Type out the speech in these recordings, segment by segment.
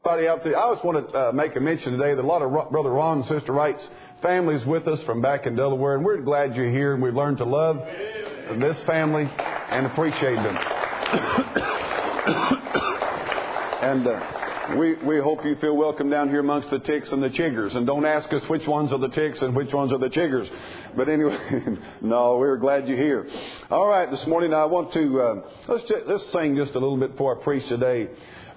Out there. I just want to make a mention today that a lot of Brother Ron and Sister Wright's families with us from back in Delaware, and we're glad you're here, and we've learned to love this family and appreciate them. And we hope you feel welcome down here amongst the ticks and the chiggers. And don't ask us which ones are the ticks and which ones are the chiggers. But anyway, no, we're glad you're here. All right, this morning I want to let's sing just a little bit before I preach today.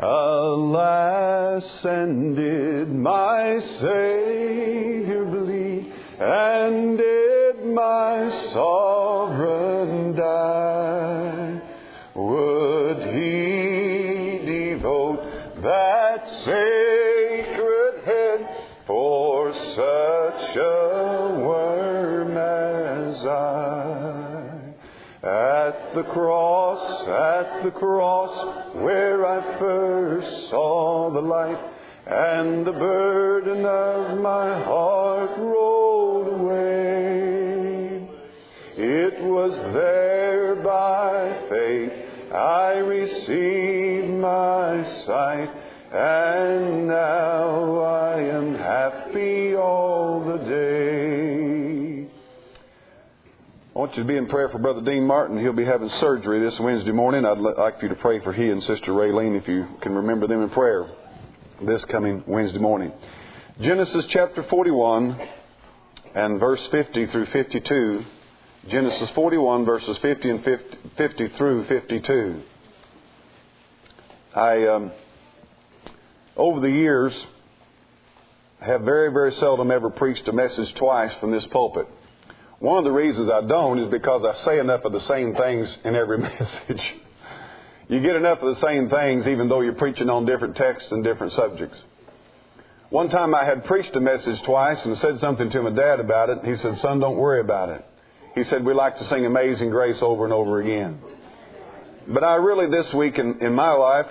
Alas, and did my Savior bleed, and did my Sovereign die? Would He devote that sacred head for such a worm as I? At the cross, where I first saw the light, and the burden of my heart rolled away. It was there by faith I received my sight, and now I am happy all the day. I want you to be in prayer for Brother Dean Martin. He'll be having surgery this Wednesday morning. I'd like for you to pray for he and Sister Raylene, if you can remember them in prayer, this coming Wednesday morning. Genesis chapter 41 and verse 50 through 52. Genesis 41 verses 50 and 50 through 52. I, over the years, have very, very seldom ever preached a message twice from this pulpit. One of the reasons I don't is because I say enough of the same things in every message. You get enough of the same things even though you're preaching on different texts and different subjects. One time I had preached a message twice and said something to my dad about it. He said, "Son, don't worry about it." He said, "We like to sing Amazing Grace over and over again." But I really, this week in my life,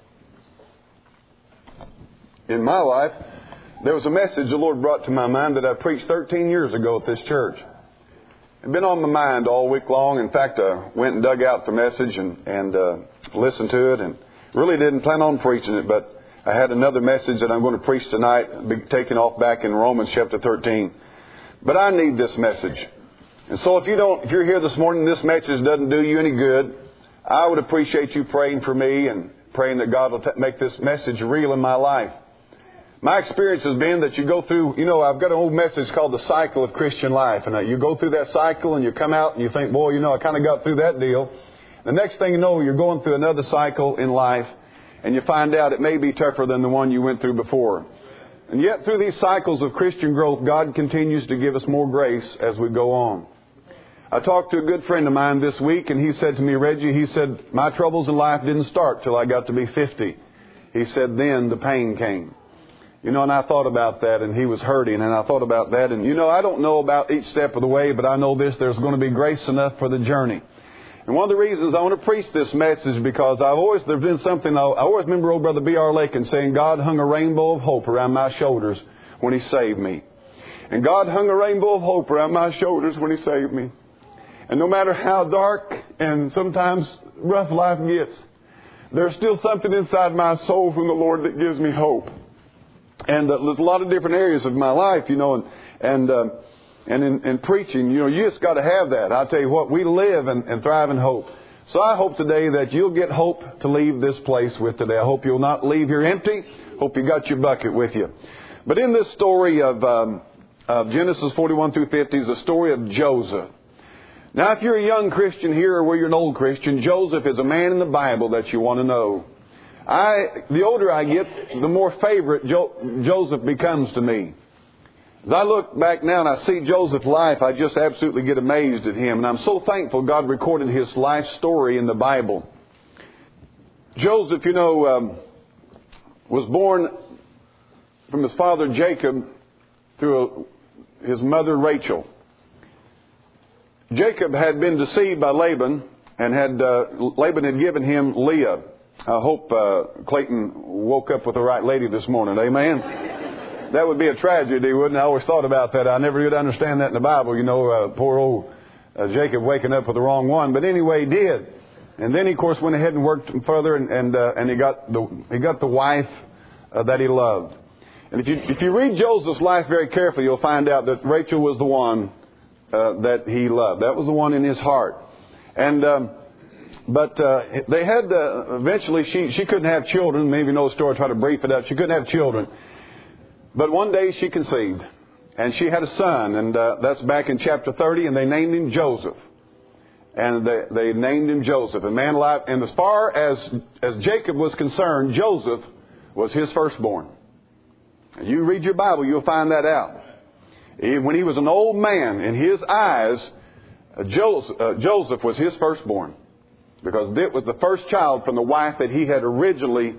there was a message the Lord brought to my mind that I preached 13 years ago at this church. It had been on my mind all week long. In fact, I went and dug out the message and listened to it, and really didn't plan on preaching it, but I had another message that I'm going to preach tonight, taking off back in Romans chapter 13. But I need this message. And so if you're here this morning and this message doesn't do you any good, I would appreciate you praying for me and praying that God will make this message real in my life. My experience has been that you go through, I've got an old message called the cycle of Christian life. And you go through that cycle and you come out and you think, boy, I kind of got through that deal. The next thing you know, you're going through another cycle in life and you find out it may be tougher than the one you went through before. And yet through these cycles of Christian growth, God continues to give us more grace as we go on. I talked to a good friend of mine this week and he said to me, "Reggie," he said, "my troubles in life didn't start till I got to be 50. He said, "Then the pain came." And I thought about that, and he was hurting, and I thought about that. And, I don't know about each step of the way, but I know this, there's going to be grace enough for the journey. And one of the reasons I want to preach this message, because there's been something, I always remember old Brother B.R. Lakin saying, "God hung a rainbow of hope around my shoulders when He saved me." And God hung a rainbow of hope around my shoulders when He saved me. And no matter how dark and sometimes rough life gets, there's still something inside my soul from the Lord that gives me hope. And there's a lot of different areas of my life, and in preaching, you just got to have that. I'll tell you what, we live and thrive in hope. So I hope today that you'll get hope to leave this place with today. I hope you'll not leave here empty. Hope you got your bucket with you. But in this story of Genesis 41 through 50 is a story of Joseph. Now, if you're a young Christian here or you're an old Christian, Joseph is a man in the Bible that you want to know. The older I get, the more favorite Joseph becomes to me. As I look back now and I see Joseph's life, I just absolutely get amazed at him. And I'm so thankful God recorded his life story in the Bible. Joseph, was born from his father Jacob through his mother Rachel. Jacob had been deceived by Laban, and Laban had given him Leah. I hope Clayton woke up with the right lady this morning. Amen. That would be a tragedy, wouldn't it? I always thought about that. I never did understand that in the Bible. Poor old Jacob waking up with the wrong one. But anyway, he did. And then he, of course, went ahead and worked further, and he got the wife that he loved. And if you read Joseph's life very carefully, you'll find out that Rachel was the one that he loved. That was the one in his heart. And but they had eventually she couldn't have children. Maybe you know the story. Try to brief it up. She couldn't have children. But one day she conceived, and she had a son, and that's back in chapter 30. And they named him Joseph. And they named him Joseph, a man alive. And as far as Jacob was concerned, Joseph was his firstborn. You read your Bible, you'll find that out. When he was an old man, in his eyes, Joseph was his firstborn. Because it was the first child from the wife that he had originally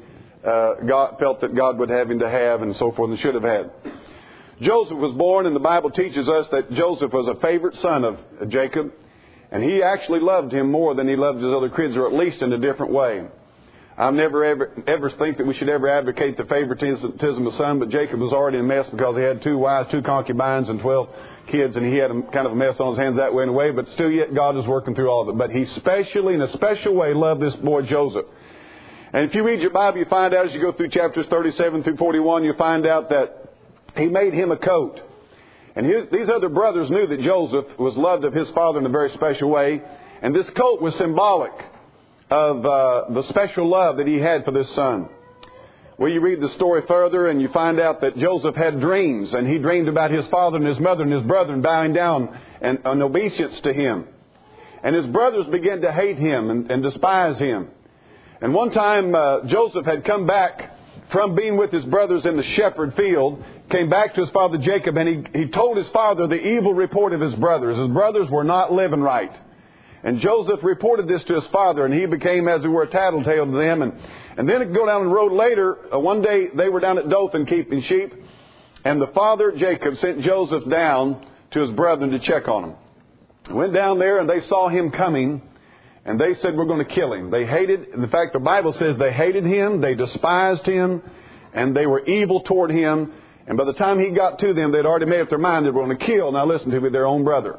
felt that God would have him to have, and so forth, and should have had. Joseph was born, and the Bible teaches us that Joseph was a favorite son of Jacob. And he actually loved him more than he loved his other kids, or at least in a different way. I never ever think that we should ever advocate the favoritism of son, but Jacob was already a mess because he had 2 wives, 2 concubines, and 12 kids, and he had kind of a mess on his hands that way in a way, but still yet God is working through all of it. But he specially, in a special way, loved this boy Joseph. And if you read your Bible, you find out as you go through chapters 37 through 41, you find out that he made him a coat. And these other brothers knew that Joseph was loved of his father in a very special way. And this coat was symbolic of the special love that he had for this son. Well, you read the story further and you find out that Joseph had dreams. And he dreamed about his father and his mother and his brethren bowing down and in obeisance to him. And his brothers began to hate him and despise him. And one time Joseph had come back from being with his brothers in the shepherd field, came back to his father Jacob, and he told his father the evil report of his brothers. His brothers were not living right. And Joseph reported this to his father, and he became, as it were, a tattletale to them. And then go down the road later, one day they were down at Dothan keeping sheep, and the father Jacob sent Joseph down to his brethren to check on him. Went down there, and they saw him coming, and they said, we're going to kill him. They hated, in fact, the Bible says they hated him, they despised him, and they were evil toward him. And by the time he got to them, they'd already made up their mind they were going to kill, now listen to me, their own brother.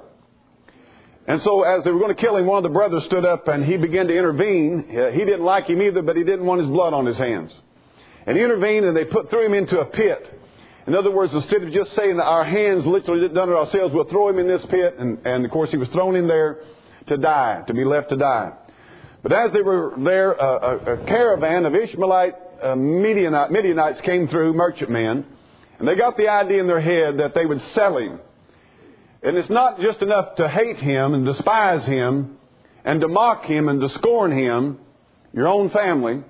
And so as they were going to kill him, one of the brothers stood up and he began to intervene. He didn't like him either, but he didn't want his blood on his hands. And he intervened, and they threw him into a pit. In other words, instead of just saying that our hands literally done it ourselves, we'll throw him in this pit. And of course, he was thrown in there to die, to be left to die. But as they were there, a caravan of Ishmaelite Midianites came through, merchantmen, and they got the idea in their head that they would sell him. And it's not just enough to hate him and despise him and to mock him and to scorn him, your own family,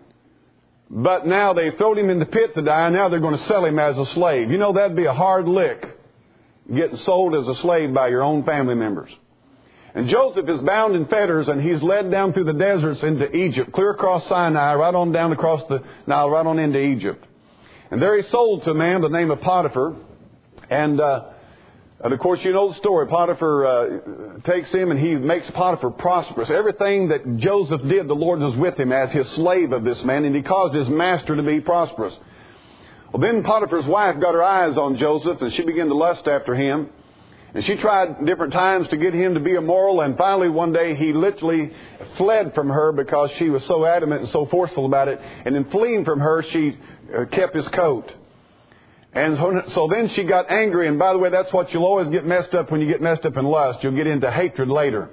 but now they've thrown him in the pit to die, and now they're going to sell him as a slave. You know, that'd be a hard lick, getting sold as a slave by your own family members. And Joseph is bound in fetters, and he's led down through the deserts into Egypt, clear across Sinai, right on down across the Nile, right on into Egypt. And there he's sold to a man by the name of Potiphar. And of course, you know the story. Potiphar takes him, and he makes Potiphar prosperous. Everything that Joseph did, the Lord was with him as his slave of this man, and he caused his master to be prosperous. Well, then Potiphar's wife got her eyes on Joseph, and she began to lust after him. And she tried different times to get him to be immoral, and finally one day he literally fled from her because she was so adamant and so forceful about it. And in fleeing from her, she kept his coat. And so then she got angry, and by the way, that's what you'll always get messed up when you get messed up in lust. You'll get into hatred later.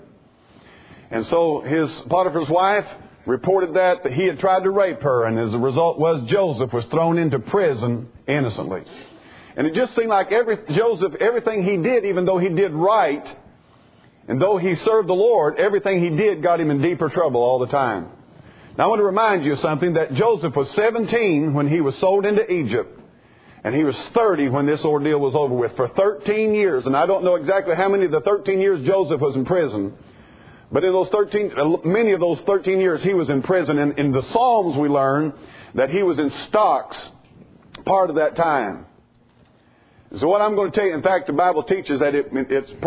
And so Potiphar's wife reported that he had tried to rape her, and as a result was Joseph was thrown into prison innocently. And it just seemed like Joseph, everything he did, even though he did right, and though he served the Lord, everything he did got him in deeper trouble all the time. Now I want to remind you of something, that Joseph was 17 when he was sold into Egypt. And he was 30 when this ordeal was over with, for 13 years. And I don't know exactly how many of the 13 years Joseph was in prison. But in those many of those 13 years he was in prison. And in the Psalms we learn that he was in stocks part of that time. So what I'm going to tell you, in fact, the Bible teaches that it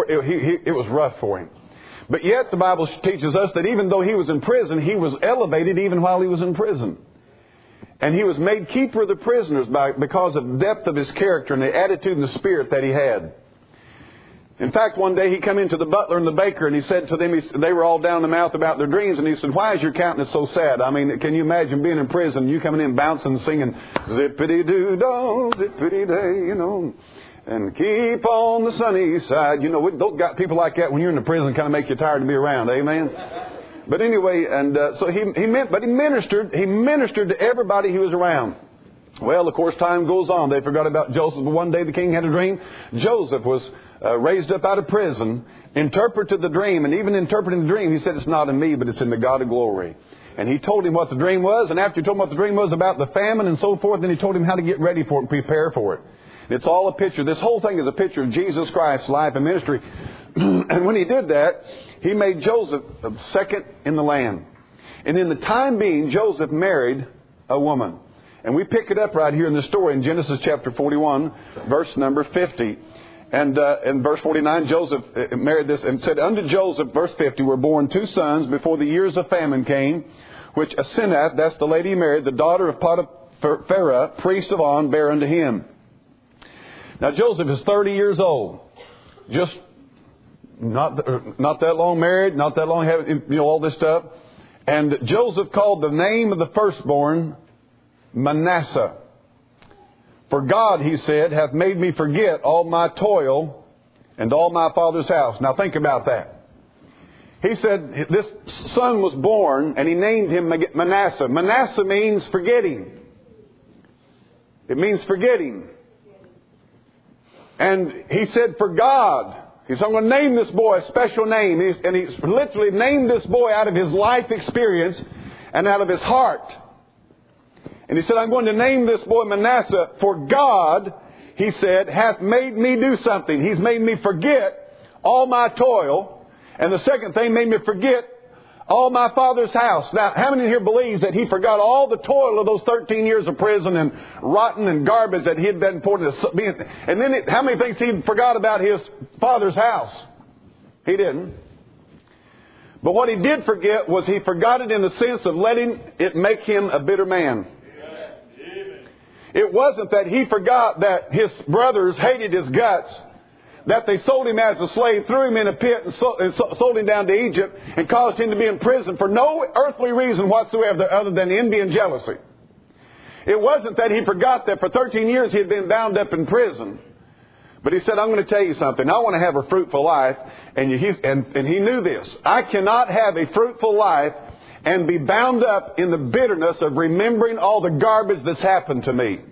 was rough for him. But yet the Bible teaches us that even though he was in prison, he was elevated even while he was in prison. And he was made keeper of the prisoners because of the depth of his character and the attitude and the spirit that he had. In fact, one day he come into the butler and the baker and he said to them, they were all down the mouth about their dreams, and he said, why is your countenance so sad? I mean, can you imagine being in prison, you coming in bouncing and singing, zippity-doo-dah, zippity-day, you know, and keep on the sunny side. You know, those got people like that when you're in the prison kind of make you tired to be around, amen? But anyway, and so he ministered to everybody he was around. Well, of course, time goes on. They forgot about Joseph, but one day the king had a dream. Joseph was raised up out of prison, interpreted the dream, and even interpreting the dream, he said, it's not in me, but it's in the God of glory. And he told him what the dream was, and after he told him what the dream was about the famine and so forth, then he told him how to get ready for it and prepare for it. And it's all a picture. This whole thing is a picture of Jesus Christ's life and ministry. And when he did that, he made Joseph second in the land. And in the time being, Joseph married a woman. And we pick it up right here in the story in Genesis chapter 41, verse number 50. And in verse 49, Joseph married this and said, unto Joseph, verse 50, were born 2 sons before the years of famine came, which Asenath, that's the lady he married, the daughter of Potiphar, priest of On, bare unto him. Now Joseph is 30 years old. Just not that long married, not that long having, you know, all this stuff. And Joseph called the name of the firstborn Manasseh. For God, he said, hath made me forget all my toil and all my father's house. Now think about that. He said this son was born and he named him Manasseh. Manasseh means forgetting. It means forgetting. And he said, for God, he said, I'm going to name this boy a special name. And he's literally named this boy out of his life experience and out of his heart. And he said, I'm going to name this boy Manasseh, for God, he said, hath made me do something. He's made me forget all my toil. And the second thing, made me forget all my father's house. Now, how many here believes that he forgot all the toil of those 13 years of prison and rotten and garbage that he had been poured into? And then how many thinks he forgot about his father's house? He didn't. But what he did forget was he forgot it in the sense of letting it make him a bitter man. It wasn't that he forgot that his brothers hated his guts, that they sold him as a slave, threw him in a pit and sold him down to Egypt and caused him to be in prison for no earthly reason whatsoever other than envy and jealousy. It wasn't that he forgot that for 13 years he had been bound up in prison. But he said, I'm going to tell you something. I want to have a fruitful life. And he knew this. I cannot have a fruitful life and be bound up in the bitterness of remembering all the garbage that's happened to me.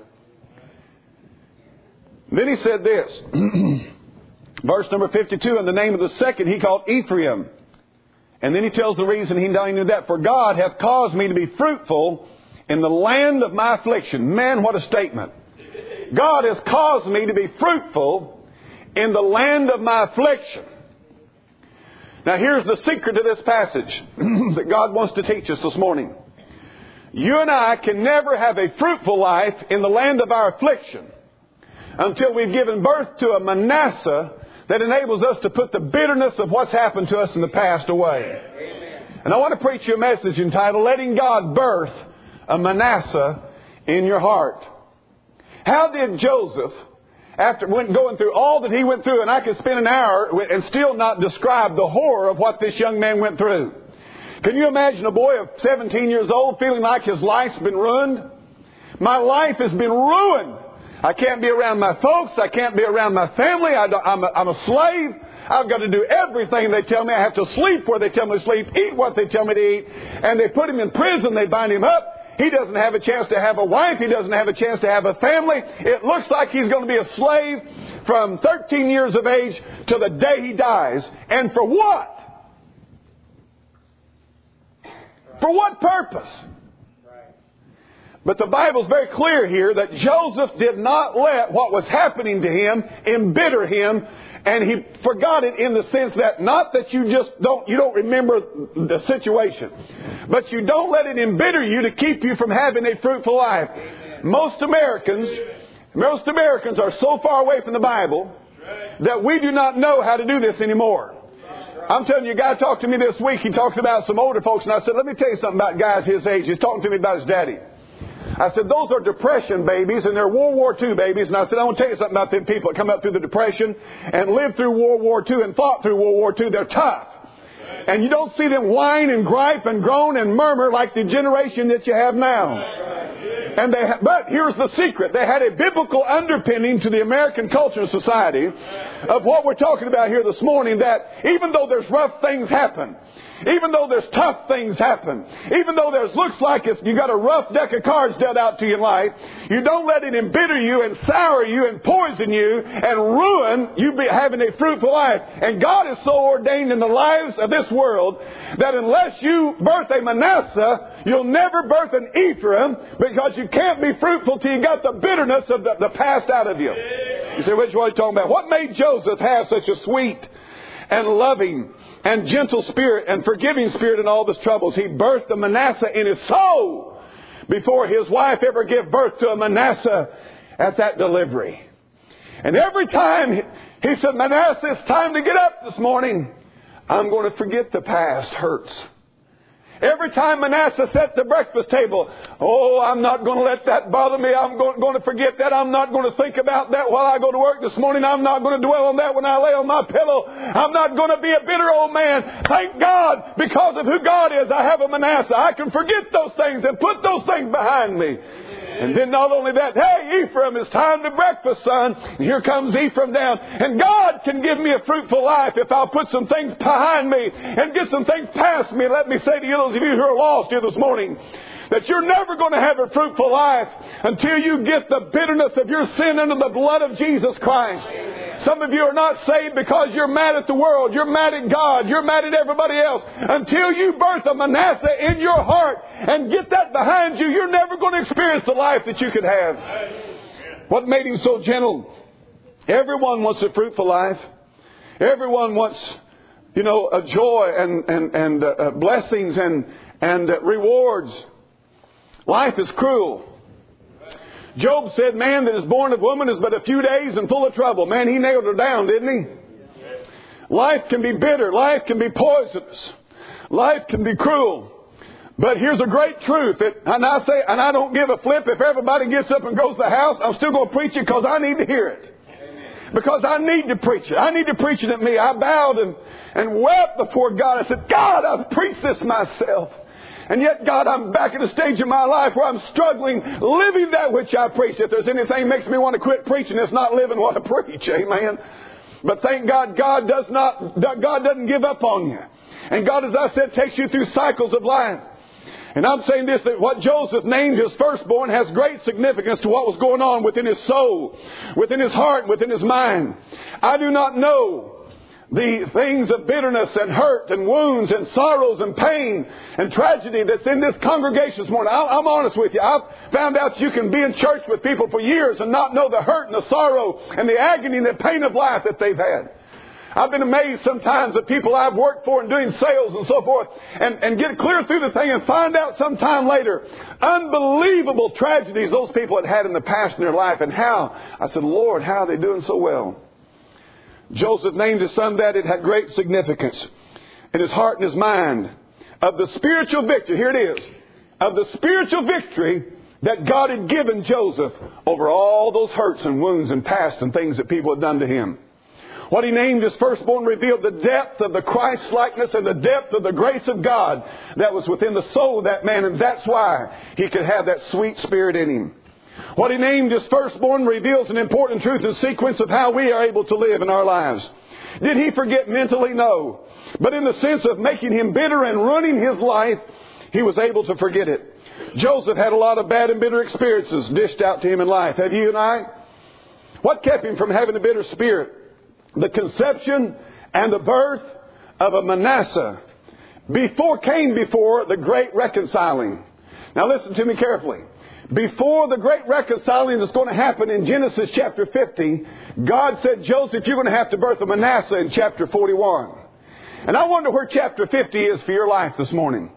Then he said this, verse number 52, and the name of the second he called Ephraim. And then he tells the reason he knew that. For God hath caused me to be fruitful in the land of my affliction. Man, what a statement. God has caused me to be fruitful in the land of my affliction. Now here's the secret to this passage that God wants to teach us this morning. You and I can never have a fruitful life in the land of our affliction until we've given birth to a Manasseh that enables us to put the bitterness of what's happened to us in the past away. Amen. And I want to preach you a message entitled, Letting God Birth a Manasseh in Your Heart. How did Joseph, after going through all that he went through, and I could spend an hour and still not describe the horror of what this young man went through. Can you imagine a boy of 17 years old feeling like his life's been ruined? My life has been ruined. I can't be around my folks. I can't be around my family. I'm a slave. I've got to do everything they tell me. I have to sleep where they tell me to sleep, eat what they tell me to eat. And they put him in prison. They bind him up. He doesn't have a chance to have a wife. He doesn't have a chance to have a family. It looks like he's going to be a slave from 13 years of age to the day he dies. And for what? For what purpose? But the Bible's very clear here that Joseph did not let what was happening to him embitter him. And he forgot it in the sense that not that you don't remember the situation, but you don't let it embitter you to keep you from having a fruitful life. Most Americans are so far away from the Bible that we do not know how to do this anymore. I'm telling you, a guy talked to me this week. He talked about some older folks, and I said, let me tell you something about guys his age. He's talking to me about his daddy. I said, those are Depression babies, and they're World War II babies. And I said, I want to tell you something about them people that come up through the Depression and lived through World War II and fought through World War II. They're tough. And you don't see them whine and gripe and groan and murmur like the generation that you have now. But here's the secret. They had a biblical underpinning to the American culture and society of what we're talking about here this morning, that even though there's rough things happen, even though there's tough things happen, even though there's looks like you got a rough deck of cards dealt out to you in life, you don't let it embitter you and sour you and poison you and ruin you having a fruitful life. And God is so ordained in the lives of this world that unless you birth a Manasseh, you'll never birth an Ephraim, because you can't be fruitful till you got the bitterness of the past out of you. You say, which one are you talking about? What made Joseph have such a sweet and loving and gentle spirit and forgiving spirit in all of his troubles? He birthed a Manasseh in his soul before his wife ever gave birth to a Manasseh at that delivery. And every time he said, Manasseh, it's time to get up this morning. I'm going to forget the past hurts. Every time Manasseh set the breakfast table, oh, I'm not going to let that bother me. I'm going to forget that. I'm not going to think about that while I go to work this morning. I'm not going to dwell on that when I lay on my pillow. I'm not going to be a bitter old man. Thank God, because of who God is, I have a Manasseh. I can forget those things and put those things behind me. And then not only that, hey, Ephraim, it's time to breakfast, son. And here comes Ephraim down. And God can give me a fruitful life if I'll put some things behind me and get some things past me. Let me say to you, those of you who are lost here this morning, that you're never going to have a fruitful life until you get the bitterness of your sin under the blood of Jesus Christ. Some of you are not saved because you're mad at the world. You're mad at God. You're mad at everybody else. Until you birth a Manasseh in your heart and get that behind you, you're never going to experience the life that you could have. What made him so gentle? Everyone wants a fruitful life. Everyone wants, a joy and blessings and rewards. Life is cruel. Job said, man that is born of woman is but a few days and full of trouble. Man, he nailed her down, didn't he? Life can be bitter. Life can be poisonous. Life can be cruel. But here's a great truth. And I don't give a flip if everybody gets up and goes to the house. I'm still going to preach it because I need to hear it. Because I need to preach it. I need to preach it at me. I bowed and wept before God. I said, God, I've preached this myself. And yet, God, I'm back at a stage in my life where I'm struggling, living that which I preach. If there's anything that makes me want to quit preaching, it's not living what I preach. Amen. But thank God, God doesn't give up on you. And God, as I said, takes you through cycles of life. And I'm saying this, that what Joseph named his firstborn has great significance to what was going on within his soul, within his heart, within his mind. I do not know the things of bitterness and hurt and wounds and sorrows and pain and tragedy that's in this congregation this morning. I'm honest with you. I've found out you can be in church with people for years and not know the hurt and the sorrow and the agony and the pain of life that they've had. I've been amazed sometimes at people I've worked for and doing sales and so forth and get clear through the thing and find out sometime later unbelievable tragedies those people had in the past in their life, and how, I said, Lord, how are they doing so well? Joseph named his son that. It had great significance in his heart and his mind of the spiritual victory. Here it is. Of the spiritual victory that God had given Joseph over all those hurts and wounds and past and things that people had done to him. What he named his firstborn revealed the depth of the Christ-likeness and the depth of the grace of God that was within the soul of that man. And that's why he could have that sweet spirit in him. What he named his firstborn reveals an important truth and sequence of how we are able to live in our lives. Did he forget mentally? No. But in the sense of making him bitter and ruining his life, he was able to forget it. Joseph had a lot of bad and bitter experiences dished out to him in life. Have you and I? What kept him from having a bitter spirit? The conception and the birth of a Manasseh came before the great reconciling. Now listen to me carefully. Before the great reconciling that's going to happen in Genesis chapter 50, God said, Joseph, you're going to have to birth a Manasseh in chapter 41. And I wonder where chapter 50 is for your life this morning.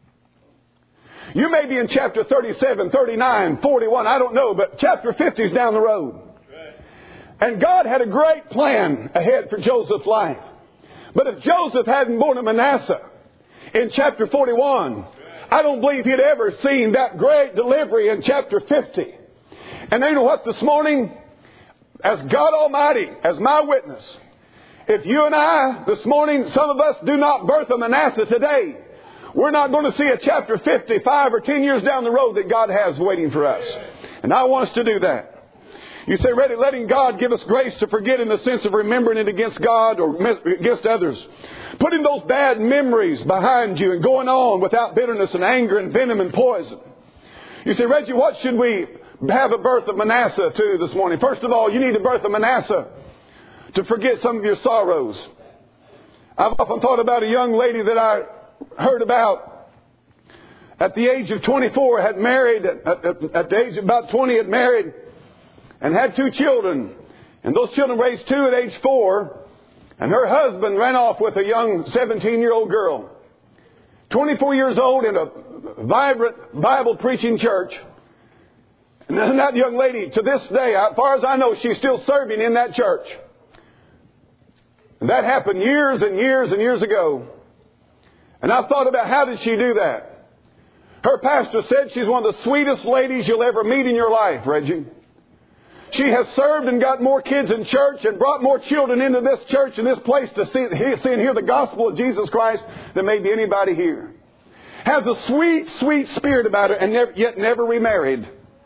You may be in chapter 37, 39, 41, I don't know, but chapter 50 is down the road. And God had a great plan ahead for Joseph's life. But if Joseph hadn't born a Manasseh in chapter 41, I don't believe he'd ever seen that great delivery in chapter 50. And you know what, this morning, as God Almighty, as my witness, if you and I, this morning, some of us do not birth a Manasseh today, we're not going to see a chapter 50, 5 or 10 years down the road that God has waiting for us. And I want us to do that. You say, ready, letting God give us grace to forget in the sense of remembering it against God or against others. Putting those bad memories behind you and going on without bitterness and anger and venom and poison. You say, Reggie, what should we have a birth of Manasseh to this morning? First of all, you need a birth of Manasseh to forget some of your sorrows. I've often thought about a young lady that I heard about at the age of 24, had married, at the age of about 20 had married and had 2 children. And those children raised 2 at age 4. And her husband ran off with a young 17-year-old girl. 24 years old in a vibrant Bible-preaching church. And that young lady, to this day, as far as I know, she's still serving in that church. And that happened years and years and years ago. And I thought about, how did she do that? Her pastor said she's one of the sweetest ladies you'll ever meet in your life, Reggie. She has served and got more kids in church and brought more children into this church and this place to see and hear the gospel of Jesus Christ than maybe anybody here. Has a sweet, sweet spirit about her and yet never remarried.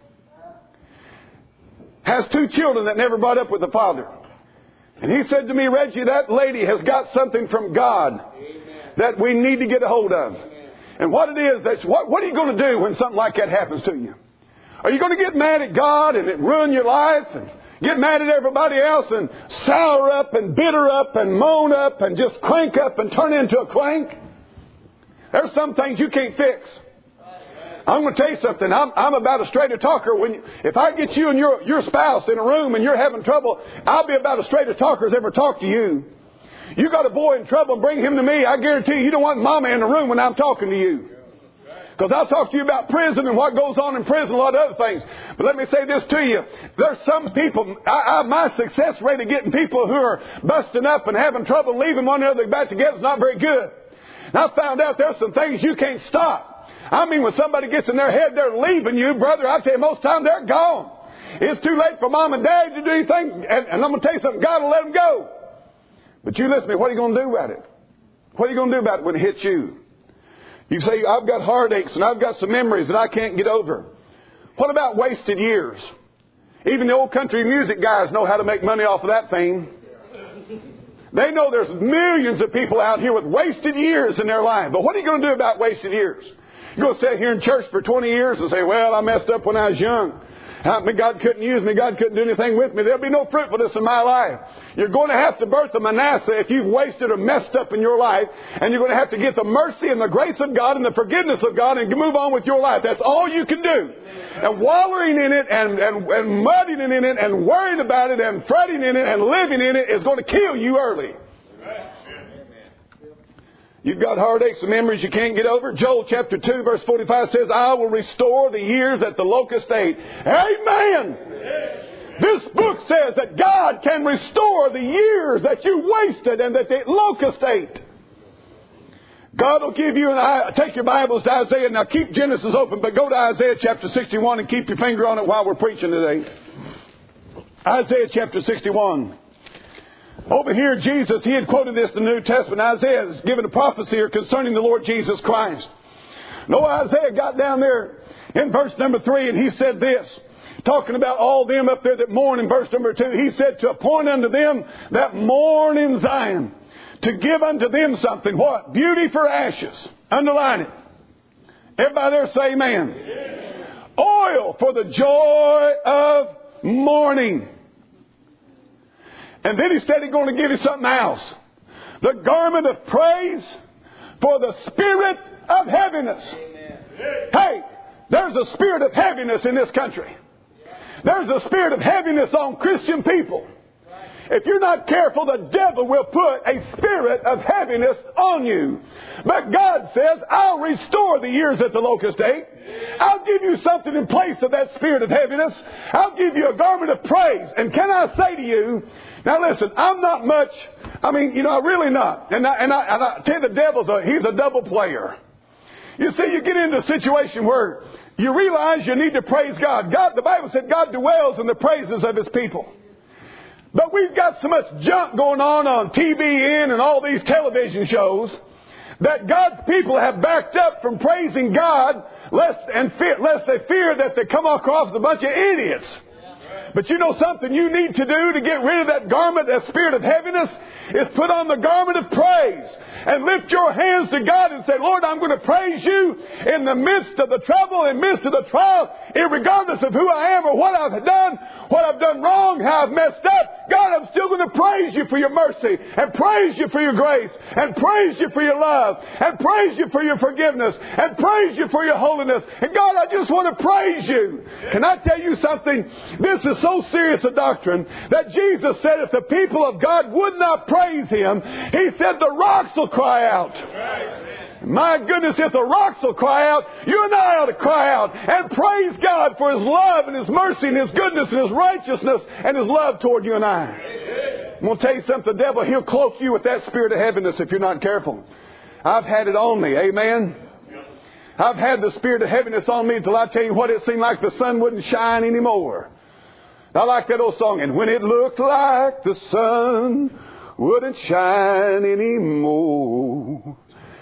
Has 2 children that never brought up with the father. And he said to me, Reggie, that lady has got something from God that we need to get a hold of. And what it is, what are you going to do when something like that happens to you? Are you going to get mad at God and it ruin your life and get mad at everybody else and sour up and bitter up and moan up and just crank up and turn into a crank? There's some things you can't fix. I'm going to tell you something. I'm about as straight a talker. If I get you and your spouse in a room and you're having trouble, I'll be about as straight a talker as ever talk to you. You got a boy in trouble, bring him to me. I guarantee you don't want mama in the room when I'm talking to you. Because I'll talk to you about prison and what goes on in prison, a lot of other things. But let me say this to you. There's some people, my success rate of getting people who are busting up and having trouble leaving one another back together is not very good. And I found out there's some things you can't stop. I mean, when somebody gets in their head they're leaving you, brother, I tell you, most times they're gone. It's too late for mom and dad to do anything. And I'm going to tell you something, God will let them go. But you listen to me, what are you going to do about it? What are you going to do about it when it hits you? You say, I've got heartaches and I've got some memories that I can't get over. What about wasted years? Even the old country music guys know how to make money off of that thing. They know there's millions of people out here with wasted years in their life. But what are you going to do about wasted years? You're going to sit here in church for 20 years and say, well, I messed up when I was young. God couldn't use me. God couldn't do anything with me. There'll be no fruitfulness in my life. You're going to have to birth a Manasseh if you've wasted or messed up in your life. And you're going to have to get the mercy and the grace of God and the forgiveness of God and move on with your life. That's all you can do. And wallowing in it and mudding in it and worrying about it and fretting in it and living in it is going to kill you early. You've got heartaches and memories you can't get over. Joel chapter 2 verse 45 says, I will restore the years that the locust ate. Amen. This book says that God can restore the years that you wasted and that the locust ate. God will give you, take your Bibles to Isaiah. Now keep Genesis open, but go to Isaiah chapter 61 and keep your finger on it while we're preaching today. Isaiah chapter 61. Over here, Jesus, he had quoted this in the New Testament. Isaiah has given a prophecy here concerning the Lord Jesus Christ. No, Isaiah got down there in verse number 3 and he said this, talking about all them up there that mourn in verse number 2. He said, to appoint unto them that mourn in Zion, to give unto them something. What? Beauty for ashes. Underline it. Everybody there say amen. Yes. Oil for the joy of mourning. And then he said he's going to give you something else. The garment of praise for the spirit of heaviness. Amen. Hey, there's a spirit of heaviness in this country. There's a spirit of heaviness on Christian people. If you're not careful, the devil will put a spirit of heaviness on you. But God says, I'll restore the years that the locust ate. I'll give you something in place of that spirit of heaviness. I'll give you a garment of praise. And can I say to you, now listen, I'm not much, I'm really not. And I tell you, the devil's he's a double player. You see, you get into a situation where you realize you need to praise God. The Bible said God dwells in the praises of His people. But we've got so much junk going on TBN and all these television shows that God's people have backed up from praising God lest they fear that they come across as a bunch of idiots. But you know something you need to do to get rid of that garment, that spirit of heaviness, is put on the garment of praise and lift your hands to God and say, Lord, I'm going to praise you in the midst of the trouble, in the midst of the trial, regardless of who I am or what I've done wrong, how I've messed up. God, I'm still going to praise you for your mercy and praise you for your grace and praise you for your love and praise you for your forgiveness and praise you for your holiness. And God, I just want to praise you. Can I tell you something? This is so serious a doctrine that Jesus said if the people of God would not praise Him, He said the rocks will cry out. My goodness, if the rocks will cry out, you and I ought to cry out and praise God for His love and His mercy and His goodness and His righteousness and His love toward you and I. I'm going to tell you something. The devil, he'll cloak you with that spirit of heaviness if you're not careful. I've had it on me. Amen. I've had the spirit of heaviness on me until I tell you what, it seemed like the sun wouldn't shine anymore. I like that old song. And when it looked like the sun wouldn't shine anymore,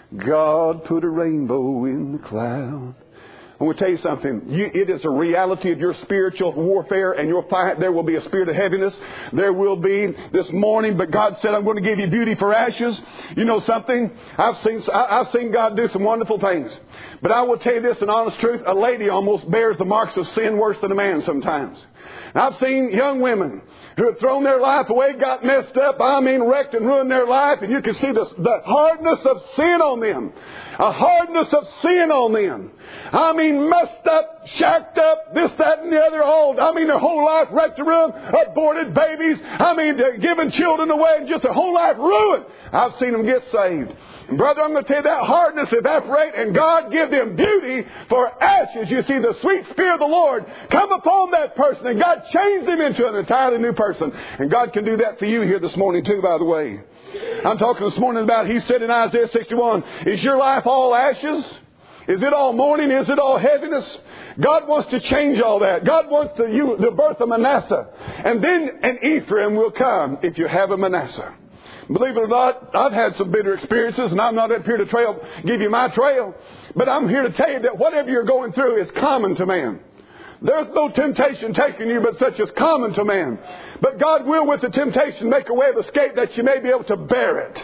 God put a rainbow in the cloud. I want to tell you something. It is a reality of your spiritual warfare and your fight. There will be a spirit of heaviness. There will be this morning. But God said, I'm going to give you beauty for ashes. You know something? I've seen God do some wonderful things. But I will tell you this in honest truth. A lady almost bears the marks of sin worse than a man sometimes. I've seen young women who have thrown their life away, got messed up, wrecked and ruined their life. And you can see the hardness of sin on them. A hardness of sin on them. Messed up, shacked up, this, that, and the other. Their whole life wrecked and ruined, aborted babies. Giving children away and just their whole life ruined. I've seen them get saved. And brother, I'm going to tell you that hardness evaporate and God give them beauty for ashes. You see the sweet Spirit of the Lord come upon that person and God changed them into an entirely new person. And God can do that for you here this morning too, by the way. I'm talking this morning about, He said in Isaiah 61, is your life all ashes? Is it all mourning? Is it all heaviness? God wants to change all that. God wants the birth of Manasseh. And then an Ephraim will come if you have a Manasseh. Believe it or not, I've had some bitter experiences, and I'm not up here to give you my trail. But I'm here to tell you that whatever you're going through is common to man. There's no temptation taking you but such as common to man. But God will, with the temptation, make a way of escape that you may be able to bear it.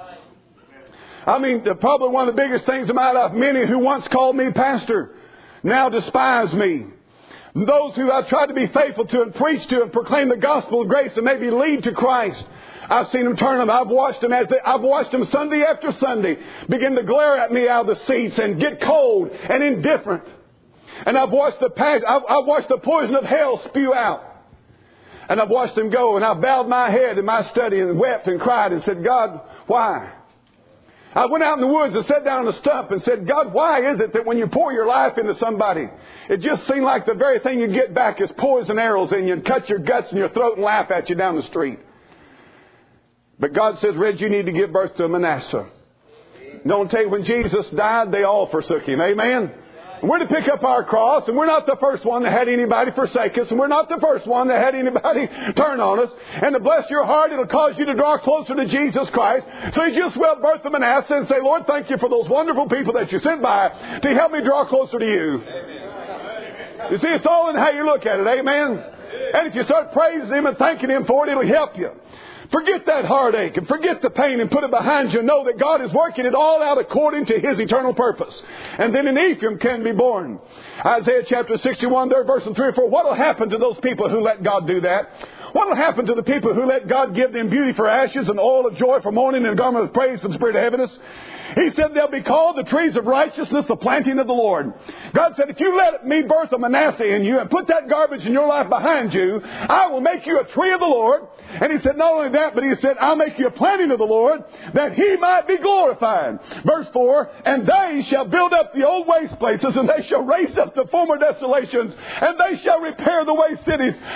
Probably one of the biggest things in my life, many who once called me pastor now despise me. Those who I've tried to be faithful to and preach to and proclaim the gospel of grace and maybe lead to Christ, I've seen them turn them. I've watched them Sunday after Sunday begin to glare at me out of the seats and get cold and indifferent. And I've watched the poison of hell spew out. And I've watched them go, and I've bowed my head in my study and wept and cried and said, God, why? I went out in the woods and sat down on a stump and said, God, why is it that when you pour your life into somebody, it just seems like the very thing you get back is poison arrows in you and cut your guts in your throat and laugh at you down the street? But God says, Reg, you need to give birth to a Manasseh. Don't tell you, when Jesus died, they all forsook Him. Amen? And we're to pick up our cross, and we're not the first one that had anybody forsake us, and we're not the first one that had anybody turn on us. And to bless your heart, it'll cause you to draw closer to Jesus Christ. So you just well birth a Manasseh and say, Lord, thank you for those wonderful people that you sent by to help me draw closer to you. Amen. You see, it's all in how you look at it. Amen? And if you start praising Him and thanking Him for it, it'll help you. Forget that heartache and forget the pain and put it behind you. Know that God is working it all out according to His eternal purpose. And then an Ephraim can be born. Isaiah chapter 61, there, verse 3 or 4. What will happen to those people who let God do that? What will happen to the people who let God give them beauty for ashes and oil of joy for mourning and a garment of praise for the spirit of heaviness? He said they'll be called the trees of righteousness, the planting of the Lord. God said, if you let me birth a Manasseh in you and put that garbage in your life behind you, I will make you a tree of the Lord. And He said, not only that, but He said, I'll make you a planting of the Lord, that He might be glorified. Verse 4, and they shall build up the old waste places, and they shall raise up the former desolations, and they shall repair the waste cities. The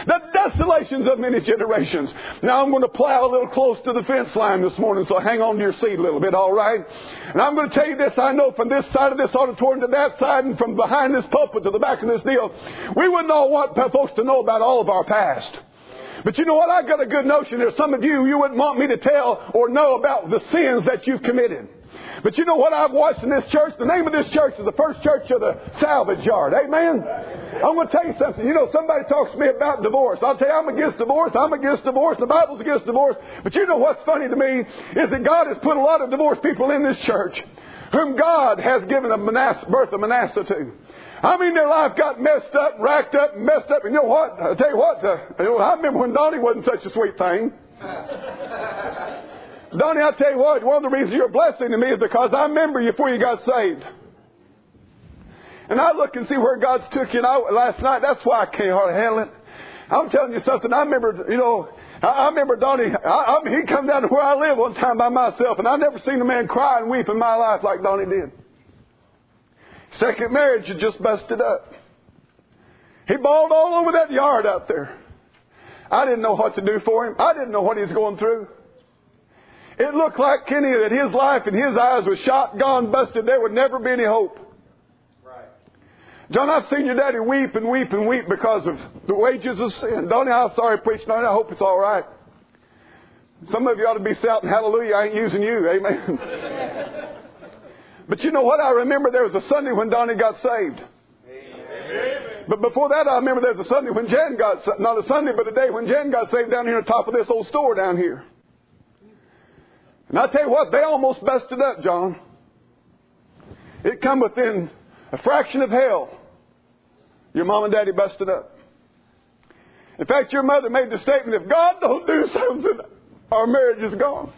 desolations of many generations. Now I'm going to plow a little close to the fence line this morning, so hang on to your seat a little bit, all right? And I'm going to tell you this. I know from this side of this auditorium to that side and from behind this pulpit to the back of this deal, we wouldn't all want folks to know about all of our past. But you know what? I got a good notion. There's some of you wouldn't want me to tell or know about the sins that you've committed. But you know what I've watched in this church? The name of this church is the First Church of the Salvage Yard. Amen? I'm going to tell you something. You know, somebody talks to me about divorce. I'll tell you, I'm against divorce. I'm against divorce. The Bible's against divorce. But you know what's funny to me is that God has put a lot of divorced people in this church whom God has given a birth of Manasseh to. I mean, their life got messed up, racked up, and messed up. And you know what? I'll tell you what. I remember when Donnie wasn't such a sweet thing. Donnie, I'll tell you what. One of the reasons you're a blessing to me is because I remember you before you got saved. And I look and see where God's took you last night. That's why I can't hardly handle it. I'm telling you something. I remember, I remember Donnie. He come down to where I live one time by myself. And I never seen a man cry and weep in my life like Donnie did. Second marriage had just busted up. He bawled all over that yard out there. I didn't know what to do for him. I didn't know what he was going through. It looked like, Kenny, that his life in his eyes was shot, gone, busted. There would never be any hope. Right. John, I've seen your daddy weep and weep and weep because of the wages of sin. Donnie, I'm sorry preaching on it. I hope it's all right. Some of you ought to be shouting hallelujah. I ain't using you. Amen. But you know what? I remember there was a Sunday when Donnie got saved. Amen. But before that, I remember there was a Sunday when Jan got saved. Not a Sunday, but a day when Jan got saved down here on top of this old store down here. And I tell you what, they almost busted up, John. It come within a fraction of hell. Your mom and daddy busted up. In fact, your mother made the statement, if God don't do something, our marriage is gone.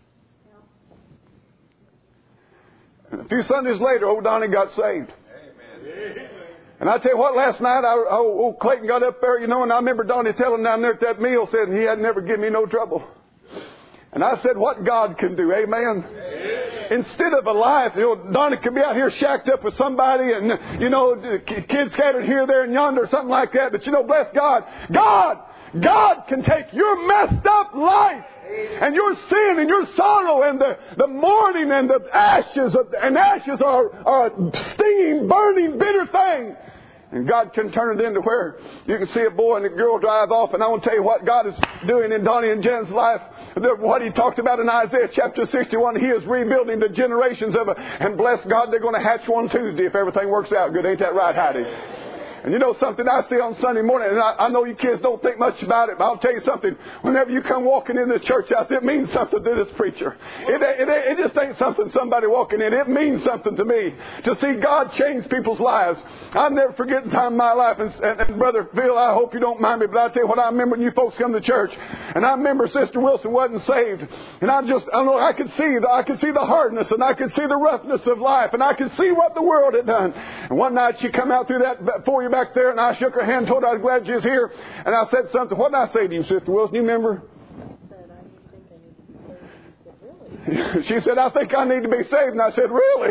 And a few Sundays later, old Donnie got saved. Amen. And I tell you what, last night, old Clayton got up there, and I remember Donnie telling down there at that meal, said he had never given me no trouble. And I said, what God can do, amen? Instead of a life, Donnie could be out here shacked up with somebody and, kids scattered here, there, and yonder, something like that. But bless God. God can take your messed up life and your sin and your sorrow and the mourning and the ashes. And ashes are a stinging, burning, bitter thing. And God can turn it into where you can see a boy and a girl drive off. And I want to tell you what God is doing in Donnie and Jen's life. What He talked about in Isaiah chapter 61. He is rebuilding the generations of it. And bless God, they're going to hatch one Tuesday if everything works out good. Ain't that right, Heidi? And you know something I see on Sunday morning, and I know you kids don't think much about it, but I'll tell you something. Whenever you come walking in this church house, it means something to this preacher. It just ain't something somebody walking in. It means something to me to see God change people's lives. I'll never forget the time in my life, and Brother Phil, I hope you don't mind me, but I'll tell you what, I remember when you folks come to church, and I remember Sister Wilson wasn't saved, and I could see the hardness, and I could see the roughness of life, and I could see what the world had done. And one night she come out through that for you back there, and I shook her hand, told her I was glad she was here, and I said something. What did I say to you, Sister Wilson? Do you remember? She said, I think I need to be saved. And I said, really?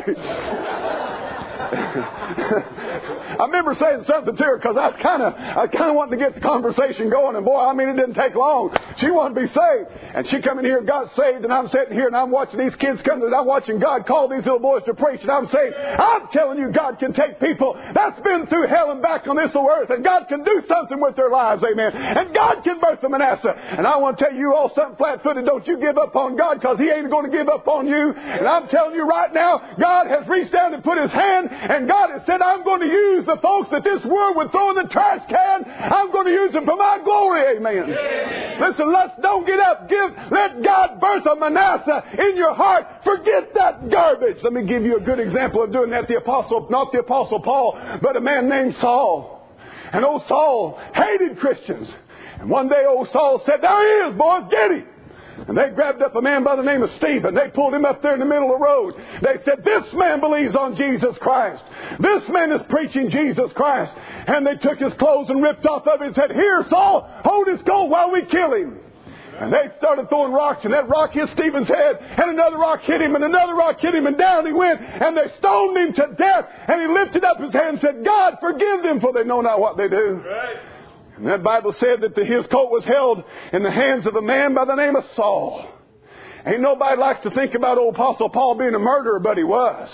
I remember saying something to her because I kind of wanted to get the conversation going. And boy, it didn't take long. She wanted to be saved. And she come in here and got saved. And I'm sitting here and I'm watching these kids come to, I'm watching God call these little boys to preach. And I'm saying, I'm telling you, God can take people that's been through hell and back on this earth. And God can do something with their lives. Amen. And God can birth them Manasseh. And I want to tell you all something flat-footed. Don't you give up on God, because He ain't going to give up on you. And I'm telling you right now, God has reached down and put His hand, and God has said, I'm going to use the folks that this world would throw in the trash can. I'm going to use them for my glory. Amen. Listen, don't get up. Let God birth a Manasseh in your heart. Forget that garbage. Let me give you a good example of doing that. Not the Apostle Paul, but a man named Saul. And old Saul hated Christians. And one day old Saul said, there he is, boys, get him. And they grabbed up a man by the name of Stephen. They pulled him up there in the middle of the road. They said, this man believes on Jesus Christ. This man is preaching Jesus Christ. And they took his clothes and ripped off of him and said, here, Saul, hold his coat while we kill him. And they started throwing rocks, and that rock hit Stephen's head, and another rock hit him, and another rock hit him, and down he went, and they stoned him to death. And he lifted up his hand and said, God, forgive them, for they know not what they do. Right. And that Bible said that his coat was held in the hands of a man by the name of Saul. Ain't nobody likes to think about old Apostle Paul being a murderer, but he was.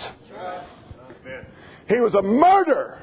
He was a murderer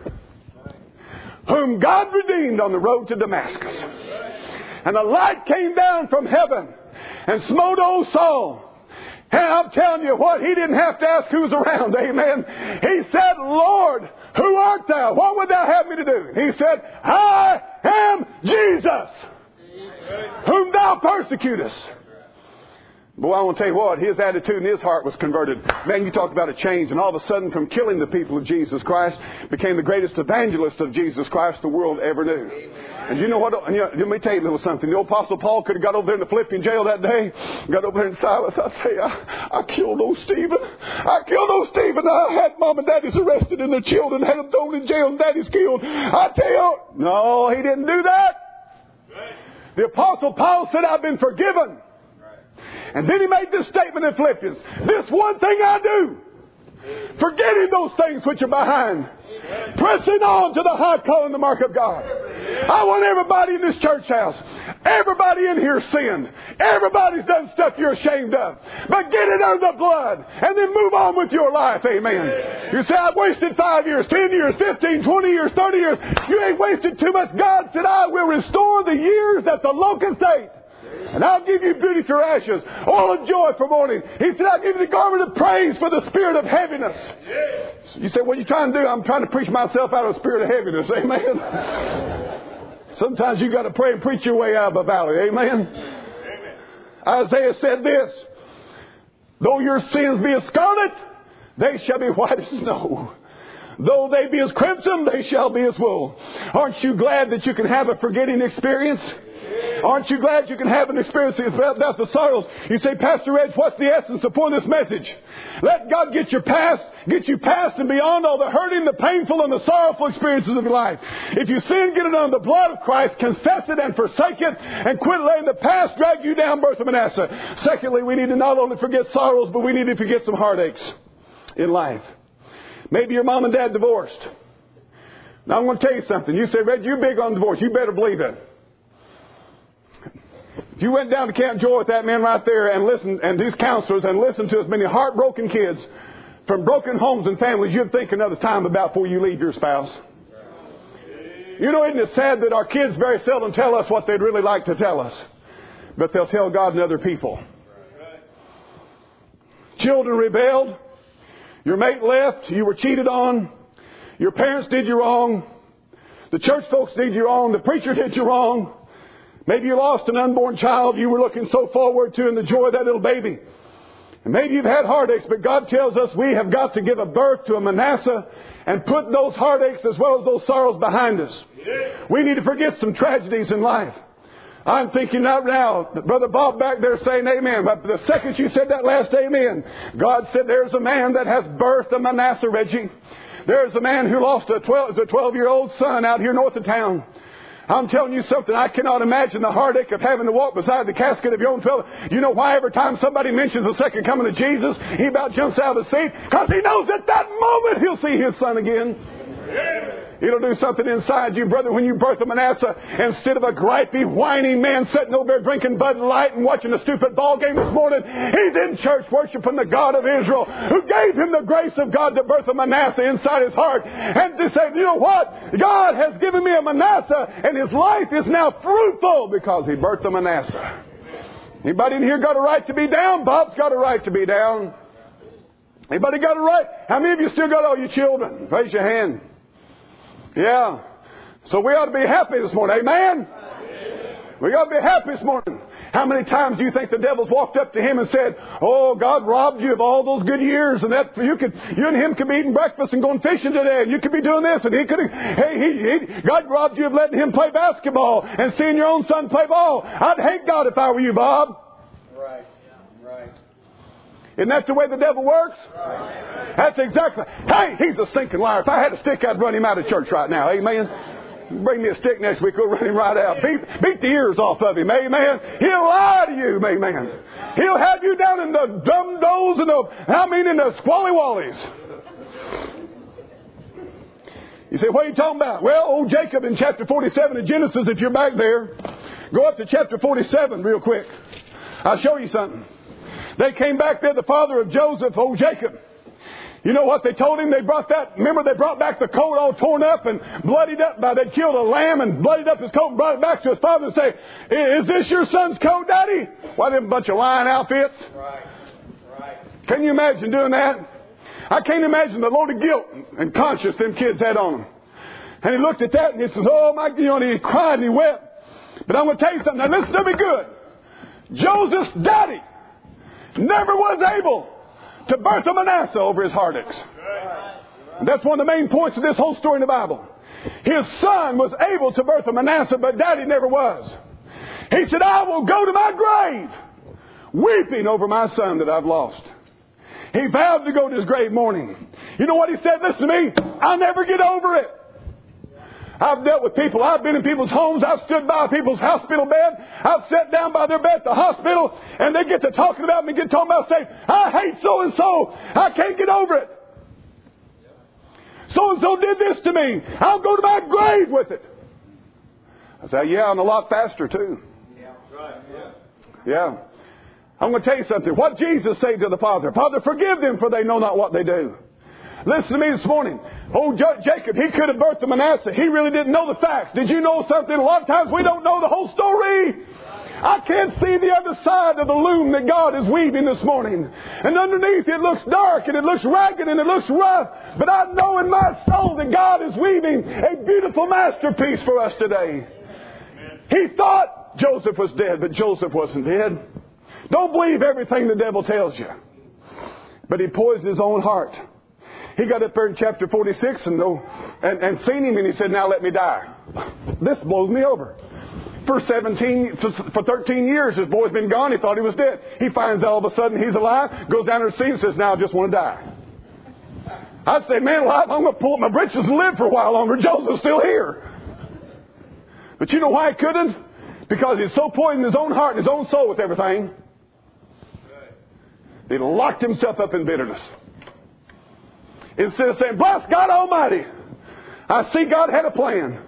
whom God redeemed on the road to Damascus. And a light came down from heaven and smote old Saul. And I'm telling you what, he didn't have to ask who's around. Amen. He said, Lord, who art thou? What would thou have me to do? He said, I am Jesus, whom thou persecutest. Boy, I want to tell you what, his attitude in his heart was converted. Man, you talk about a change. And all of a sudden, from killing the people of Jesus Christ, became the greatest evangelist of Jesus Christ the world ever knew. And you know what? Let me tell you a little something. The old Apostle Paul could have got over there in the Philippian jail that day. Got over there in Silas. I tell you, I killed old Stephen. I killed old Stephen. I had mom and daddy's arrested and their children. Had them thrown in jail and daddy's killed. I tell you, no, he didn't do that. The Apostle Paul said, I've been forgiven. And then he made this statement in Philippians. This one thing I do, forgetting those things which are behind, pressing on to the high calling, the mark of God. I want everybody in this church house, everybody in here sinned. Everybody's done stuff you're ashamed of. But get it under the blood and then move on with your life. Amen. You say, I've wasted 5 years, 10 years, 15, 20 years, 30 years. You ain't wasted too much. God said, I will restore the years that the locust ate. And I'll give you beauty for ashes, oil of joy for mourning. He said, I'll give you the garment of praise for the spirit of heaviness. You say, what are you trying to do? I'm trying to preach myself out of the spirit of heaviness. Amen. Sometimes you got to pray and preach your way out of a valley. Amen. Isaiah said this, though your sins be as scarlet, they shall be white as snow. Though they be as crimson, they shall be as wool. Aren't you glad that you can have a forgetting experience? Aren't you glad you can have an experience about the sorrows? You say, Pastor Ed, what's the essence upon this message? Let God get you past and beyond all the hurting, the painful, and the sorrowful experiences of your life. If you sin, get it under the blood of Christ, confess it and forsake it, and quit letting the past drag you down, Bertha Manasseh. Secondly, we need to not only forget sorrows, but we need to forget some heartaches in life. Maybe your mom and dad divorced. Now I'm going to tell you something. You say, Red, you're big on divorce. You better believe it. If you went down to Camp Joy with that man right there and listened, and these counselors, and listened to as many heartbroken kids from broken homes and families, you'd think another time about before you leave your spouse. You know, isn't it sad that our kids very seldom tell us what they'd really like to tell us, but they'll tell God and other people. Children rebelled. Your mate left. You were cheated on. Your parents did you wrong. The church folks did you wrong. The preacher did you wrong. Maybe you lost an unborn child you were looking so forward to in the joy of that little baby. And maybe you've had heartaches, but God tells us we have got to give a birth to a Manasseh and put those heartaches as well as those sorrows behind us. We need to forget some tragedies in life. I'm thinking right now, Brother Bob back there saying amen. But the second you said that last amen, God said there's a man that has birthed a Manasseh, Reggie. There's a man who lost a 12-year-old son out here north of town. I'm telling you something, I cannot imagine the heartache of having to walk beside the casket of your own fellow. You know why every time somebody mentions the second coming of Jesus, he about jumps out of the seat? Because he knows at that moment he'll see his son again. It'll do something inside you, brother, when you birth a Manasseh. Instead of a gripey, whining man sitting over there drinking Bud Light and watching a stupid ball game this morning, he's in church worshiping the God of Israel, who gave him the grace of God to birth a Manasseh inside his heart. And to say, you know what? God has given me a Manasseh, and his life is now fruitful because he birthed a Manasseh. Anybody in here got a right to be down? Bob's got a right to be down. Anybody got a right? How many of you still got all your children? Raise your hand. Yeah. So we ought to be happy this morning. Amen? We ought to be happy this morning. How many times do you think the devil's walked up to him and said, oh, God robbed you of all those good years, and that you and him could be eating breakfast and going fishing today, and you could be doing this, and he could have, God robbed you of letting him play basketball and seeing your own son play ball. I'd hate God if I were you, Bob. Right. Right. Isn't that the way the devil works? Right. That's exactly. Hey, he's a stinking liar. If I had a stick, I'd run him out of church right now. Amen. Bring me a stick next week. We'll run him right out. Beat the ears off of him. Amen. He'll lie to you. Amen. He'll have you down in the dum-dos and in the squally-wallies. You say, what are you talking about? Well, old Jacob in chapter 47 of Genesis, if you're back there, go up to chapter 47 real quick. I'll show you something. They came back there, the father of Joseph, old Jacob. You know what they told him? They brought back the coat all torn up and bloodied up. They'd killed a lamb and bloodied up his coat and brought it back to his father and say, is this your son's coat, Daddy? Why, them bunch of lying outfits? Right. Can you imagine doing that? I can't imagine the load of guilt and conscience them kids had on them. And he looked at that and he says, oh my, and he cried and he wept. But I'm going to tell you something. Now listen to me good. Joseph's daddy never was able to birth a Manasseh over his Hardicks. And that's one of the main points of this whole story in the Bible. His son was able to birth a Manasseh, but daddy never was. He said, I will go to my grave weeping over my son that I've lost. He vowed to go to his grave mourning. You know what he said? Listen to me. I'll never get over it. I've dealt with people. I've been in people's homes. I've stood by people's hospital bed. I've sat down by their bed at the hospital, and they get to talking about me, get talking about saying, I hate so-and-so. I can't get over it. So-and-so did this to me. I'll go to my grave with it. I say, yeah, and a lot faster too. Yeah. I'm going to tell you something. What Jesus said to the Father, Father, forgive them, for they know not what they do. Listen to me this morning. Old Jacob, he could have birthed a Manasseh. He really didn't know the facts. Did you know something? A lot of times we don't know the whole story. I can't see the other side of the loom that God is weaving this morning. And underneath it looks dark and it looks ragged and it looks rough. But I know in my soul that God is weaving a beautiful masterpiece for us today. He thought Joseph was dead, but Joseph wasn't dead. Don't believe everything the devil tells you. But he poisoned his own heart. He got up there in chapter 46 and seen him and he said, now let me die. This blows me over. For 13 years, his boy's been gone. He thought he was dead. He finds out all of a sudden he's alive, goes down to the sea and says, now I just want to die. I'd say, man, alive, I'm going to pull up my britches and live for a while longer. Joseph's still here. But you know why he couldn't? Because he's so poisoned his own heart and his own soul with everything. He locked himself up in bitterness. Instead of saying, bless God Almighty, I see God had a plan.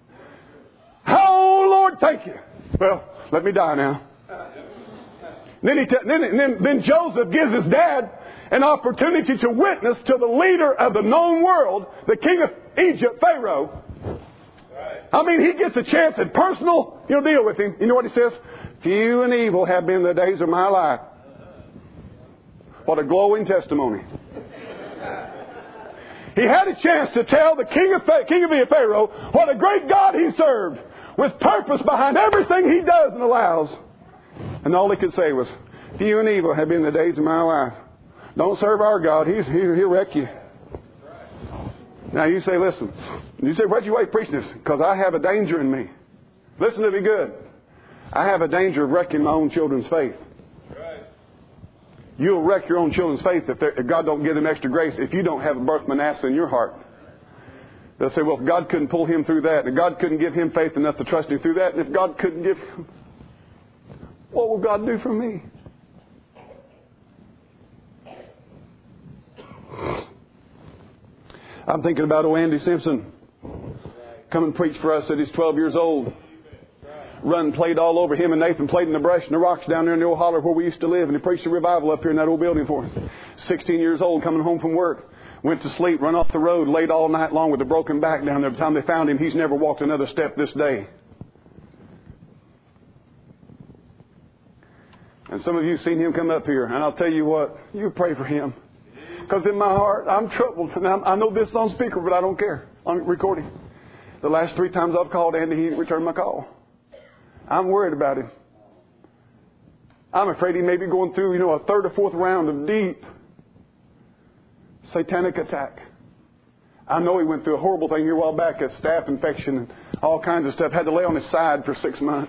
Oh, Lord, thank you. Well, let me die now. Then Joseph gives his dad an opportunity to witness to the leader of the known world, the king of Egypt, Pharaoh. I mean, he gets a chance at personal deal with him. You know what he says? Few and evil have been the days of my life. What a glowing testimony. He had a chance to tell the king of Pharaoh what a great God he served, with purpose behind everything he does and allows. And all he could say was, few and evil have been the days of my life. Don't serve our God. He'll wreck you. Now you say, listen. You say, why'd you wait preaching this? Because I have a danger in me. Listen to me good. I have a danger of wrecking my own children's faith. You'll wreck your own children's faith if God don't give them extra grace, if you don't have a birth Manasseh in your heart. They'll say, well, if God couldn't pull him through that, and God couldn't give him faith enough to trust him through that, and if God couldn't give him, what will God do for me? I'm thinking about old Andy Simpson. Come and preach for us at he's 12 years old. Run, played all over. Him and Nathan played in the brush and the rocks down there in the old holler where we used to live. And he preached a revival up here in that old building for us. 16 years old, coming home from work. Went to sleep, run off the road, laid all night long with a broken back down there. By the time they found him, he's never walked another step this day. And some of you seen him come up here. And I'll tell you what, you pray for him. Because in my heart, I'm troubled. And I know this is on speaker, but I don't care. On recording. The last 3 times I've called Andy, he returned my call. I'm worried about him. I'm afraid he may be going through, a 3rd or 4th round of deep satanic attack. I know he went through a horrible thing here a while back, a staph infection and all kinds of stuff. Had to lay on his side for 6 months.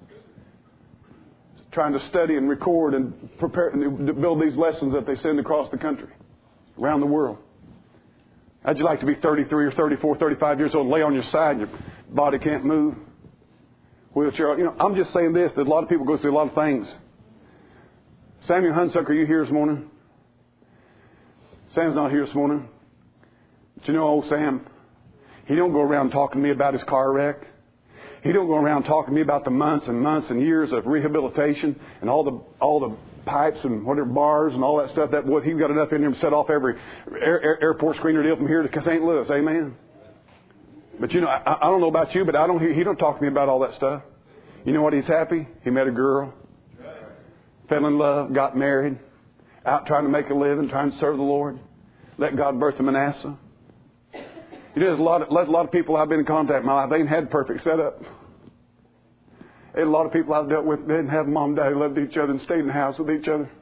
Trying to study and record and prepare to build these lessons that they send across the country, around the world. How'd you like to be 33 or 34, 35 years old, lay on your side and your body can't move? Wheelchair. I'm just saying this, that a lot of people go through a lot of things. Samuel Hunsucker, are you here this morning? Sam's not here this morning. But old Sam, He don't go around talking to me about his car wreck. He don't go around talking to me about the months and months and years of rehabilitation and all the pipes and whatever bars and all that stuff. That boy, he's got enough in him to set off every airport screener deal from here to St. Louis. Amen. But you know, I don't know about you, but he don't talk to me about all that stuff. You know what? He's happy. He met a girl, fell in love, got married, out trying to make a living, trying to serve the Lord. Let God birth a Manasseh. You know, there's a lot of people I've been in contact with in my life. They ain't had perfect setup. There's a lot of people I've dealt with. They didn't have mom and daddy loved each other and stayed in the house with each other.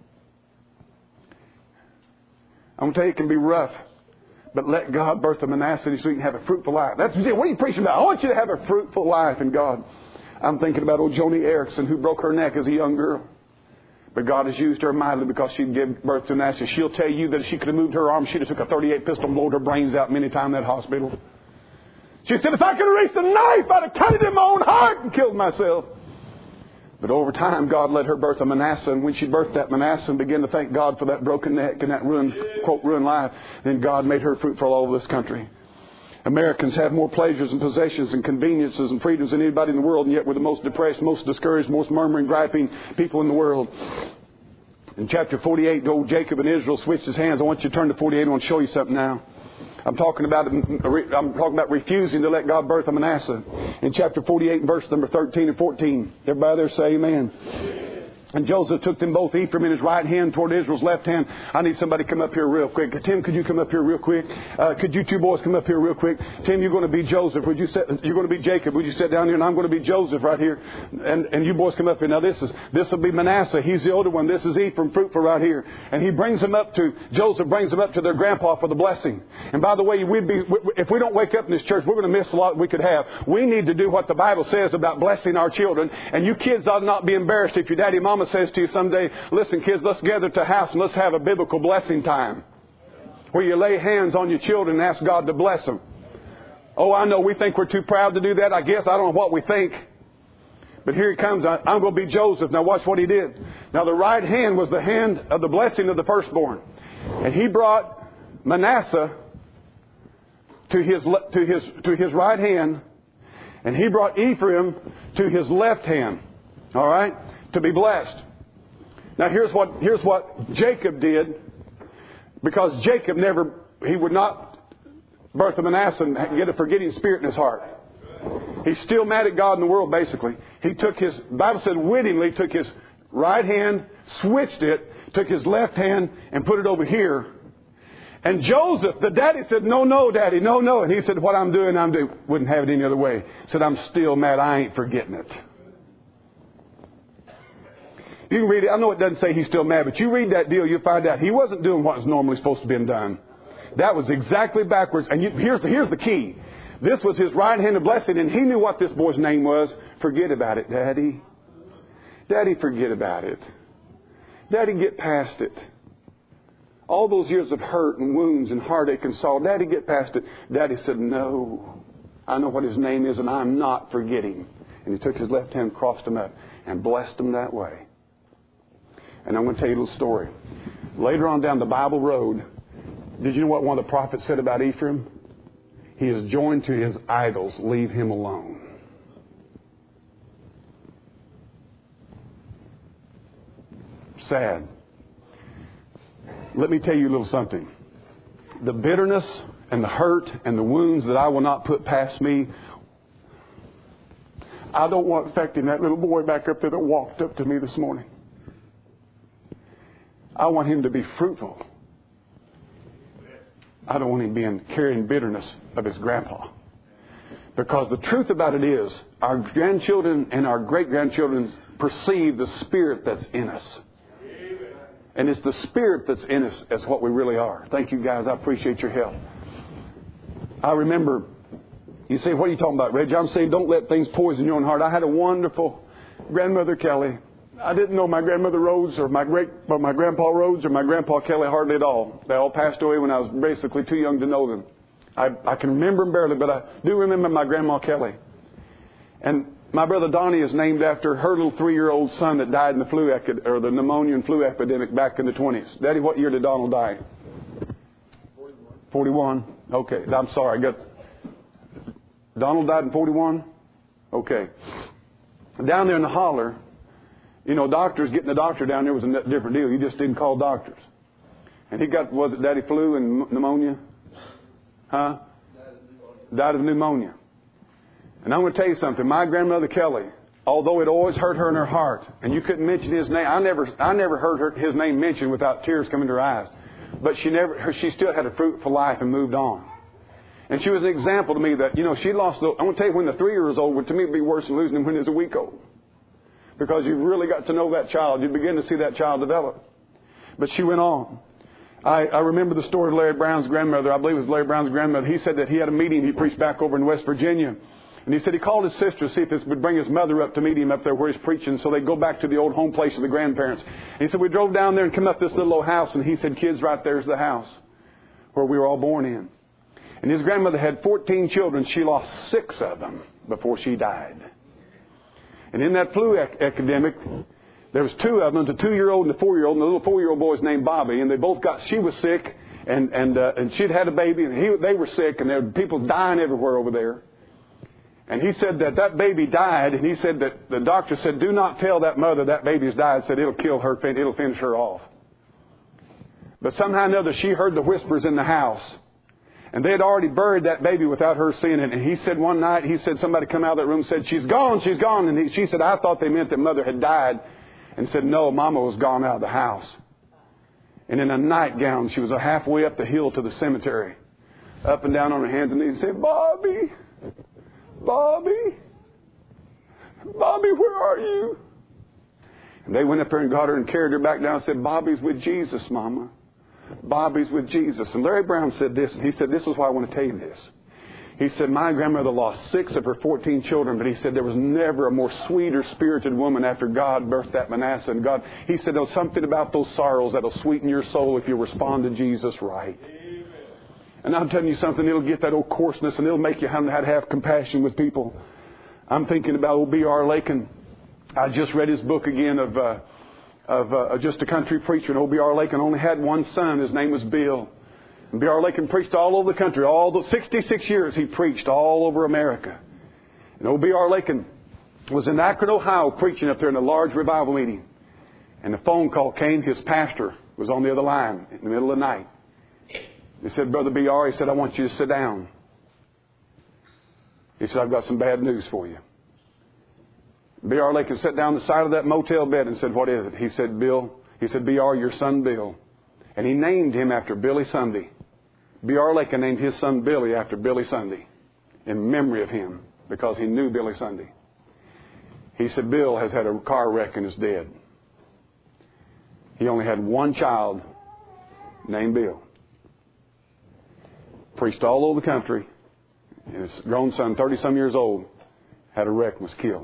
I'm going to tell you, it can be rough. But let God birth a Manasseh so you can have a fruitful life. That's what are you preaching about? I want you to have a fruitful life in God. I'm thinking about old Joni Erickson, who broke her neck as a young girl. But God has used her mightily because she gave birth to Manasseh. She'll tell you that if she could have moved her arm, she'd have took a .38 pistol and blown her brains out many times in that hospital. She said, if I could have reached the knife, I'd have cut it in my own heart and killed myself. But over time, God let her birth a Manasseh. And when she birthed that Manasseh and began to thank God for that broken neck and that ruined, quote, ruined life, then God made her fruitful all over this country. Americans have more pleasures and possessions and conveniences and freedoms than anybody in the world, and yet we're the most depressed, most discouraged, most murmuring, griping people in the world. In chapter 48, old Jacob and Israel switched his hands. I want you to turn to 48. I want to show you something now. I'm talking about refusing to let God birth a Manasseh. In chapter 48, verse number 13 and 14. Everybody there say amen. And Joseph took them both, Ephraim in his right hand toward Israel's left hand. I need somebody to come up here real quick. Tim, could you come up here real quick? Could you two boys come up here real quick? Tim, you're going to be Joseph. You're going to be Jacob. Would you sit down here? And I'm going to be Joseph right here. And you boys come up here. Now this will be Manasseh. He's the older one. This is Ephraim, fruitful right here. And Joseph brings them up to their grandpa for the blessing. And by the way, if we don't wake up in this church, we're going to miss a lot we could have. We need to do what the Bible says about blessing our children. And you kids ought not be embarrassed if your daddy and mama says to you someday, listen kids, let's gather to the house and let's have a biblical blessing time where you lay hands on your children and ask God to bless them. Oh, I know we think we're too proud to do that. I guess I don't know what we think. But here he comes. I'm going to be Joseph. Now watch what he did. Now the right hand was the hand of the blessing of the firstborn. And he brought Manasseh to his right hand, and he brought Ephraim to his left hand. All right? To be blessed. Now here's what Jacob did, because Jacob he would not birth a Manasseh and get a forgetting spirit in his heart. He's still mad at God in the world, basically. He took the Bible said, wittingly took his right hand, switched it, took his left hand and put it over here. And Joseph, the daddy, said, no, daddy, no. And he said, what I'm doing. Wouldn't have it any other way. He said, I'm still mad. I ain't forgetting it. You can read it. I know it doesn't say he's still mad, but you read that deal, you'll find out he wasn't doing what was normally supposed to be done. That was exactly backwards. And here's the key. This was his right hand of blessing, and he knew what this boy's name was. Forget about it, Daddy. Daddy, forget about it. Daddy, get past it. All those years of hurt and wounds and heartache and sorrow, Daddy, get past it. Daddy said, no. I know what his name is, and I'm not forgetting. And he took his left hand, crossed him up, and blessed him that way. And I'm going to tell you a little story. Later on down the Bible road, did you know what one of the prophets said about Ephraim? He is joined to his idols. Leave him alone. Sad. Let me tell you a little something. The bitterness and the hurt and the wounds that I will not put past me, I don't want affecting that little boy back up there that walked up to me this morning. I want him to be fruitful. I don't want him carrying bitterness of his grandpa. Because the truth about it is, our grandchildren and our great-grandchildren perceive the spirit that's in us. And it's the spirit that's in us as what we really are. Thank you, guys. I appreciate your help. I remember, you say, what are you talking about, Reggie? I'm saying don't let things poison your own heart. I had a wonderful grandmother, Kelly. I didn't know my grandmother Rhodes or my grandpa Rhodes or my grandpa Kelly hardly at all. They all passed away when I was basically too young to know them. I can remember them barely, but I do remember my grandma Kelly. And my brother Donnie is named after her little 3-year-old son that died in the pneumonia and flu epidemic back in the 20s. Daddy, what year did Donald die? 41. Okay, I'm sorry. Donald died in 41? Okay. Down there in the holler, you know, doctors, getting a doctor down there was a different deal. You just didn't call doctors. And he got, was it daddy flu and pneumonia? Huh? Died of pneumonia. And I'm going to tell you something. My grandmother Kelly, although it always hurt her in her heart, and you couldn't mention his name, I never heard his name mentioned without tears coming to her eyes. But she still had a fruitful life and moved on. And she was an example to me that, you know, she lost, I'm going to tell you, when the 3-year-old, to me, it'd be worse than losing him when he was a week old. Because you've really got to know that child. You begin to see that child develop. But she went on. I remember the story of Larry Brown's grandmother. I believe it was Larry Brown's grandmother. He said that he had a meeting. He preached back over in West Virginia. And he said he called his sister to see if this would bring his mother up to meet him up there where he's preaching. So they go back to the old home place of the grandparents. And he said, we drove down there and come up this little old house. And he said, kids, right there's the house where we were all born in. And his grandmother had 14 children. She lost 6 of them before she died. And in that flu epidemic, there was 2 of them, the 2-year-old and the 4-year-old. And the little 4-year-old boy was named Bobby. And they both got, she was sick and she'd had a baby and they were sick and there were people dying everywhere over there. And he said that baby died, and he said that the doctor said, do not tell that mother that baby's died. Said it'll kill her, it'll finish her off. But somehow or another, she heard the whispers in the house. And they had already buried that baby without her seeing it. And he said one night, somebody come out of that room and said, she's gone, she's gone. And she said, I thought they meant that mother had died. And said, no, Mama was gone out of the house. And in a nightgown, she was halfway up the hill to the cemetery. Up and down on her hands and knees and said, Bobby, Bobby, Bobby, where are you? And they went up there and got her and carried her back down and said, Bobby's with Jesus, Mama. Bobby's with Jesus. And Larry Brown said this, and he said, this is why I want to tell you this. He said, my grandmother lost 6 of her 14 children, but he said there was never a more sweeter spirited woman after God birthed that Manasseh. And God, he said, there's something about those sorrows that'll sweeten your soul if you respond to Jesus right. And I'm telling you something, it'll get that old coarseness and it'll make you have to have compassion with people. I'm thinking about old B.R. Lakin. I just read his book again of just a country preacher. And old B.R. Lakin only had one son. His name was Bill. And B.R. Lakin preached all over the country. All the 66 years he preached all over America. And old B.R. Lakin was in Akron, Ohio, preaching up there in a large revival meeting. And the phone call came. His pastor was on the other line in the middle of the night. He said, Brother B.R., he said, I want you to sit down. He said, I've got some bad news for you. B.R. Lakin sat down the side of that motel bed and said, what is it? He said, B.R., your son Bill. And he named him after Billy Sunday. B.R. Lakin named his son Billy after Billy Sunday in memory of him because he knew Billy Sunday. He said, Bill has had a car wreck and is dead. He only had one child named Bill. Preached all over the country. And his grown son, 30-some years old, had a wreck and was killed.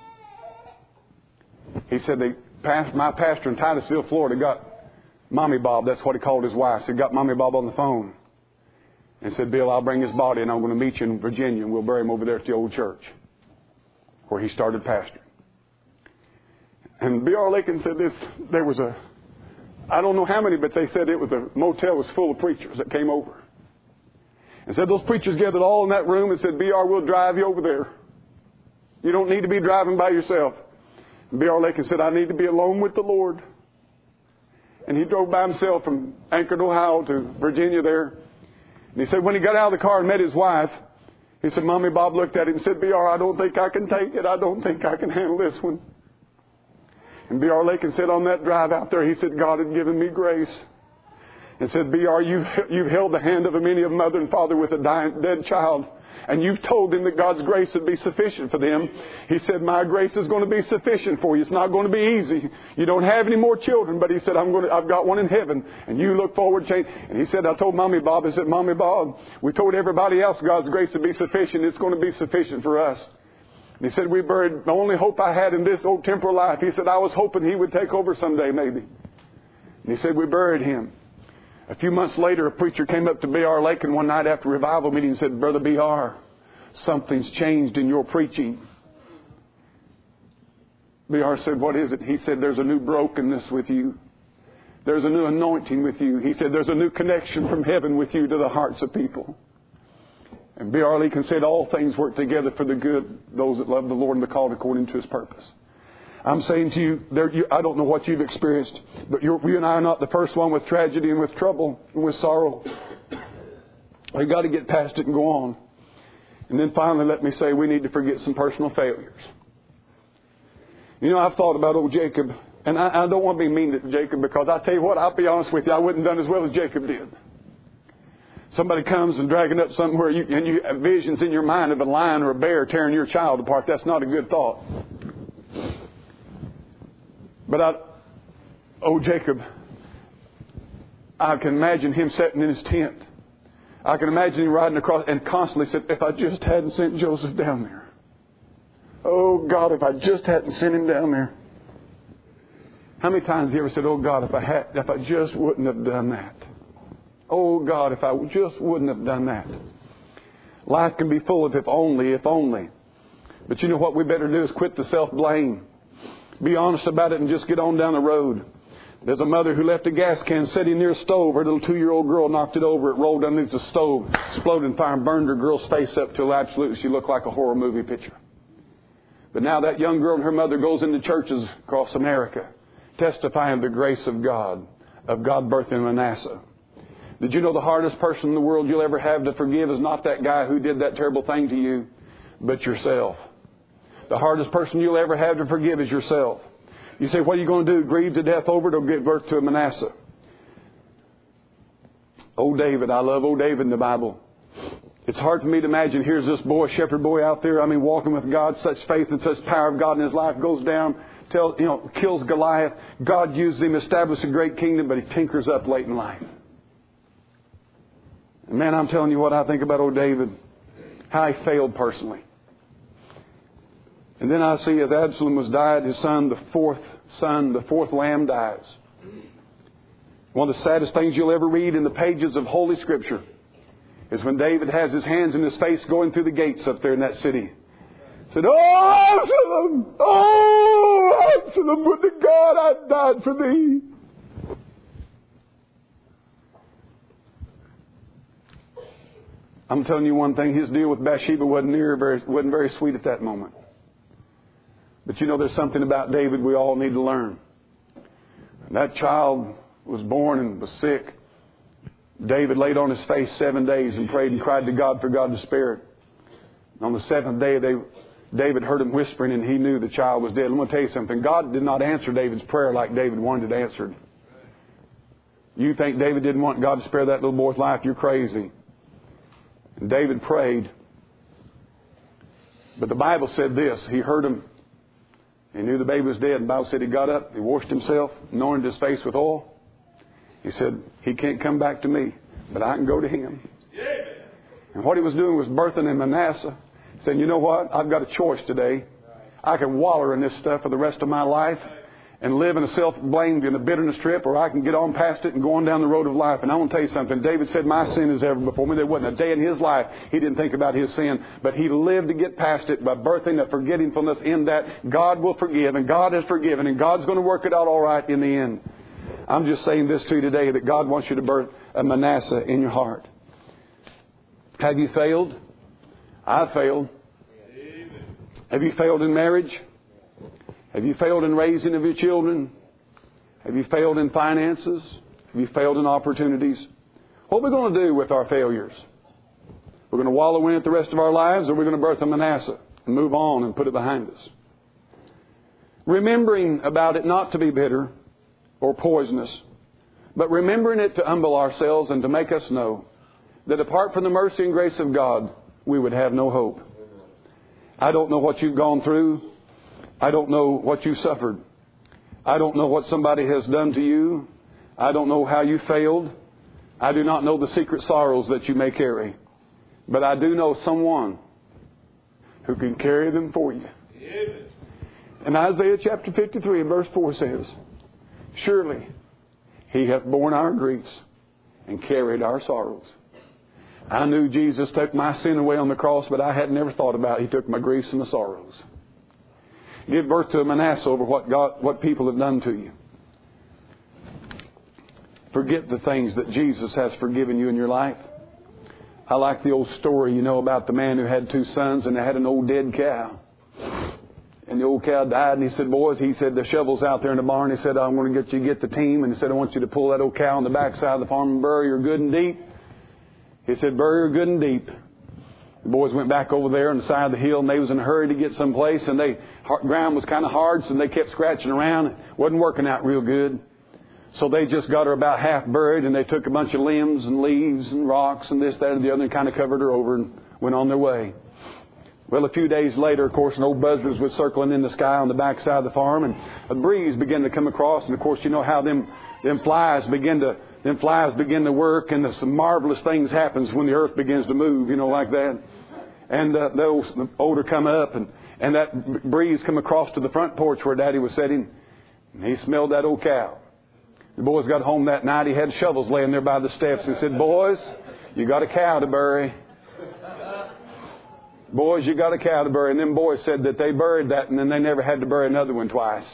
He said my pastor in Titusville, Florida, got Mommy Bob, that's what he called his wife. So he got Mommy Bob on the phone and said, Bill, I'll bring his body and I'm going to meet you in Virginia and we'll bury him over there at the old church where he started pastoring. And B.R. Lakin said there was I don't know how many, but they said the motel was full of preachers that came over. And said those preachers gathered all in that room and said, B.R., we'll drive you over there. You don't need to be driving by yourself. And B.R. Lakin said, I need to be alone with the Lord. And he drove by himself from Akron, Ohio to Virginia there. And he said when he got out of the car and met his wife, he said, Mommy Bob looked at him and said, B.R., I don't think I can take it. I don't think I can handle this one. And B.R. Lakin said on that drive out there, he said, God had given me grace. And said, B.R., you've held the hand of many of mother and father with a dead child. And you've told them that God's grace would be sufficient for them. He said, my grace is going to be sufficient for you. It's not going to be easy. You don't have any more children. But he said, I've got one in heaven. And you look forward to it. And he said, I told Mommy Bob, I said, Mommy Bob, we told everybody else God's grace would be sufficient. It's going to be sufficient for us. And he said, we buried the only hope I had in this old temporal life. He said, I was hoping he would take over someday maybe. And he said, we buried him. A few months later, a preacher came up to B.R. Lakin one night after a revival meeting and said, Brother B.R., something's changed in your preaching. B.R. said, what is it? He said, there's a new brokenness with you. There's a new anointing with you. He said, there's a new connection from heaven with you to the hearts of people. And B.R. Lincoln said, all things work together for the good, those that love the Lord and are called according to His purpose. I'm saying to you, I don't know what you've experienced, but you and I are not the first one with tragedy and with trouble and with sorrow. We've got to get past it and go on. And then finally, let me say, we need to forget some personal failures. You know, I've thought about old Jacob, and I don't want to be mean to Jacob, because I'll tell you what, I'll be honest with you, I wouldn't have done as well as Jacob did. Somebody comes and dragging up somewhere, and you have visions in your mind of a lion or a bear tearing your child apart. That's not a good thought. But old Jacob, I can imagine him sitting in his tent. I can imagine him riding across and constantly said, if I just hadn't sent Joseph down there. Oh God, if I just hadn't sent him down there. How many times have you ever said, oh God, if I just wouldn't have done that. Oh God, if I just wouldn't have done that. Life can be full of if only, if only. But you know what we better do is quit the self-blame. Be honest about it and just get on down the road. There's a mother who left a gas can sitting near a stove. Her little 2-year-old girl knocked it over. It rolled underneath the stove, exploded in fire, and burned her girl's face up till absolutely she looked like a horror movie picture. But now that young girl and her mother goes into churches across America, testifying of the grace of God birthing Manasseh. Did you know the hardest person in the world you'll ever have to forgive is not that guy who did that terrible thing to you, but yourself? The hardest person you'll ever have to forgive is yourself. You say, what are you going to do? Grieve to death over it or give birth to a Manasseh? Old David. I love old David in the Bible. It's hard for me to imagine. Here's this boy, shepherd boy out there. Walking with God. Such faith and such power of God in his life. Goes down, kills Goliath. God uses him, establishes a great kingdom, but he tinkers up late in life. And man, I'm telling you what I think about old David. How he failed personally. And then I see as Absalom was died, his son, the fourth lamb dies. One of the saddest things you'll ever read in the pages of Holy Scripture is when David has his hands in his face going through the gates up there in that city. He said, oh, Absalom! Oh, Absalom, would to God I'd died for thee. I'm telling you one thing, his deal with Bathsheba wasn't very sweet at that moment. But you know, there's something about David we all need to learn. That child was born and was sick. David laid on his face 7 days and prayed and cried to God for God to spare it. And on the 7th day, David heard him whispering and he knew the child was dead. I'm going to tell you something. God did not answer David's prayer like David wanted it answered. You think David didn't want God to spare that little boy's life? You're crazy. And David prayed. But the Bible said this. He heard him. He knew the baby was dead. And the Bible said he got up, he washed himself, anointed his face with oil. He said, he can't come back to me, but I can go to him. Yeah. And what he was doing was birthing in Manasseh, saying, you know what? I've got a choice today. I can waller in this stuff for the rest of my life and live in a self-blame and a bitterness trip, or I can get on past it and go on down the road of life. And I want to tell you something. David said, my sin is ever before me. There wasn't a day in his life he didn't think about his sin, but he lived to get past it by birthing a forgetfulness in that God will forgive, and God has forgiven, and God's going to work it out all right in the end. I'm just saying this to you today, that God wants you to birth a Manasseh in your heart. Have you failed? I've failed. Have you failed in marriage? Have you failed in raising of your children? Have you failed in finances? Have you failed in opportunities? What are we going to do with our failures? We're going to wallow in it the rest of our lives, or we're going to birth a Manasseh and move on and put it behind us? Remembering about it not to be bitter or poisonous, but remembering it to humble ourselves and to make us know that apart from the mercy and grace of God, we would have no hope. I don't know what you've gone through. I don't know what you suffered. I don't know what somebody has done to you. I don't know how you failed. I do not know the secret sorrows that you may carry. But I do know someone who can carry them for you. And Isaiah chapter 53 and verse 4 says, surely He hath borne our griefs and carried our sorrows. I knew Jesus took my sin away on the cross, but I had never thought about it. He took my griefs and my sorrows. Give birth to a Manasseh over what people have done to you. Forget the things that Jesus has forgiven you in your life. I like the old story, about the man who had 2 sons and they had an old dead cow. And the old cow died, and he said, boys, the shovel's out there in the barn. He said, I'm going to get the team. And he said, I want you to pull that old cow on the backside of the farm and bury her good and deep. He said, bury her good and deep. The boys went back over there on the side of the hill, and they was in a hurry to get someplace, and ground was kind of hard, so they kept scratching around. It wasn't working out real good. So they just got her about half buried, and they took a bunch of limbs and leaves and rocks and this, that, and the other, and kind of covered her over and went on their way. Well, a few days later, of course, an old buzzard was circling in the sky on the backside of the farm, and a breeze began to come across. And of course, you know how them flies begin to work, and some marvelous things happens when the earth begins to move, like that. And the odor come up, and that breeze come across to the front porch where Daddy was sitting, and he smelled that old cow. The boys got home that night. He had shovels laying there by the steps. He said, boys, you got a cow to bury. Boys, you got a cow to bury. And them boys said that they buried that, and then they never had to bury another one twice.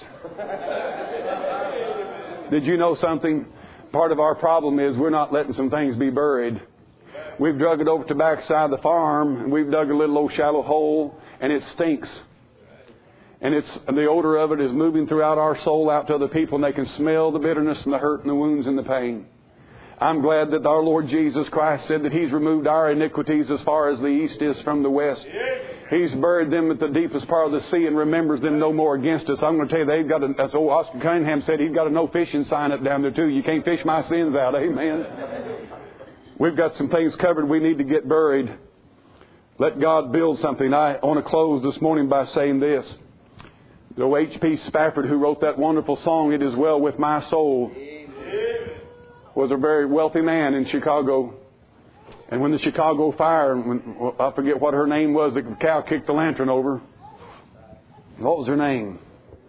Did you know something? Part of our problem is we're not letting some things be buried. We've dug it over to the backside of the farm, and we've dug a little old shallow hole, and it stinks. And the odor of it is moving throughout our soul out to other people, and they can smell the bitterness and the hurt and the wounds and the pain. I'm glad that our Lord Jesus Christ said that He's removed our iniquities as far as the east is from the west. He's buried them at the deepest part of the sea and remembers them no more against us. I'm going to tell you, as old Oscar Cunningham said, he's got a no fishing sign up down there too. You can't fish my sins out. Amen. We've got some things covered we need to get buried. Let God build something. I want to close this morning by saying this. The H.P. Spafford, who wrote that wonderful song, It Is Well With My Soul, was a very wealthy man in Chicago. And when the Chicago fire, I forget what her name was, the cow kicked the lantern over. What was her name?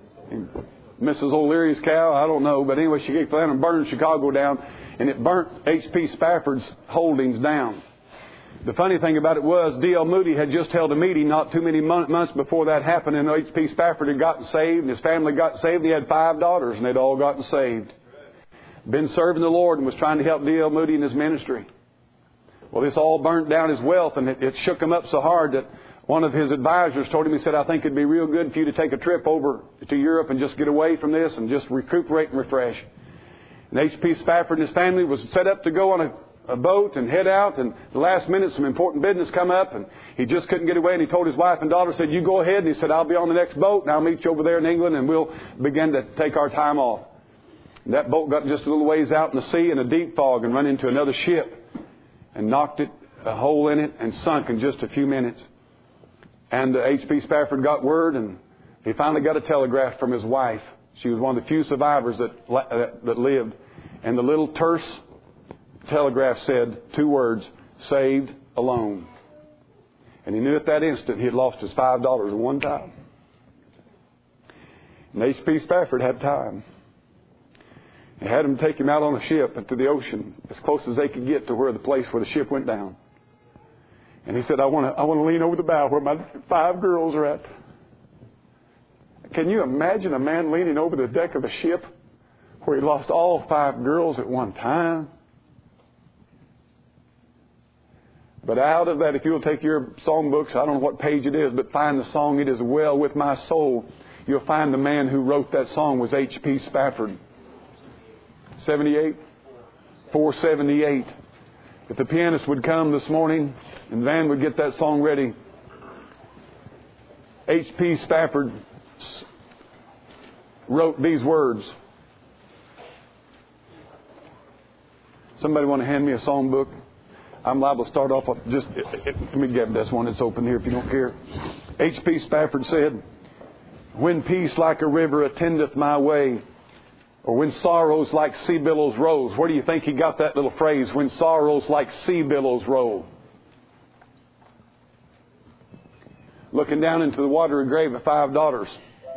Mrs. O'Leary's cow? I don't know. But anyway, she kicked the lantern, burned Chicago down, and it burnt H.P. Spafford's holdings down. The funny thing about it was D.L. Moody had just held a meeting not too many months before that happened, and H.P. Spafford had gotten saved, and his family got saved. He had 5 daughters, and they'd all gotten saved. Been serving the Lord and was trying to help D.L. Moody in his ministry. Well, this all burnt down his wealth, and it shook him up so hard that one of his advisors told him, he said, I think it'd be real good for you to take a trip over to Europe and just get away from this and just recuperate and refresh. And H.P. Spafford and his family was set up to go on a boat and head out, and at the last minute some important business come up, and he just couldn't get away, and he told his wife and daughter, said, you go ahead, and he said, I'll be on the next boat, and I'll meet you over there in England, and we'll begin to take our time off. And that boat got just a little ways out in the sea in a deep fog and run into another ship and knocked a hole in it and sunk in just a few minutes. And H.P. Spafford got word, and he finally got a telegraph from his wife. She was one of the few survivors that lived. And the little terse telegraph said 2 words, saved alone. And he knew at that instant he had lost his $5 at one time. And H.P. Spafford had time. He had him take him out on a ship into the ocean as close as they could get to where the place where the ship went down. And he said, I want to lean over the bow where my 5 girls are at. Can you imagine a man leaning over the deck of a ship where he lost all 5 girls at one time? But out of that, if you'll take your songbooks, I don't know what page it is, but find the song, It Is Well With My Soul, you'll find the man who wrote that song was H.P. Spafford. 478. If the pianist would come this morning and Van would get that song ready. H.P. Spafford wrote these words. Somebody want to hand me a songbook? I'm liable to start off just, let me get this one that's open here if you don't care. H.P. Spafford said, when peace like a river attendeth my way, or when sorrows like sea billows roll. Where do you think he got that little phrase, when sorrows like sea billows roll? Looking down into the watery grave of 5 daughters.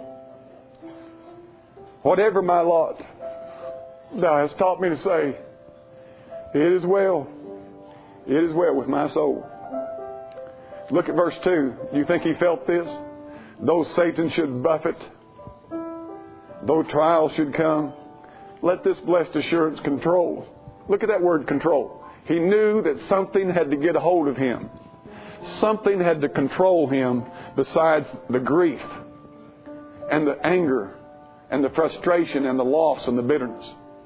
Whatever my lot, thou hast taught me to say, it is well. It is well with my soul. Look at verse 2. Do you think he felt this? Though Satan should buffet, though trials should come, let this blessed assurance control. Look at that word control. He knew that something had to get a hold of him. Something had to control him besides the grief and the anger and the frustration and the loss and the bitterness.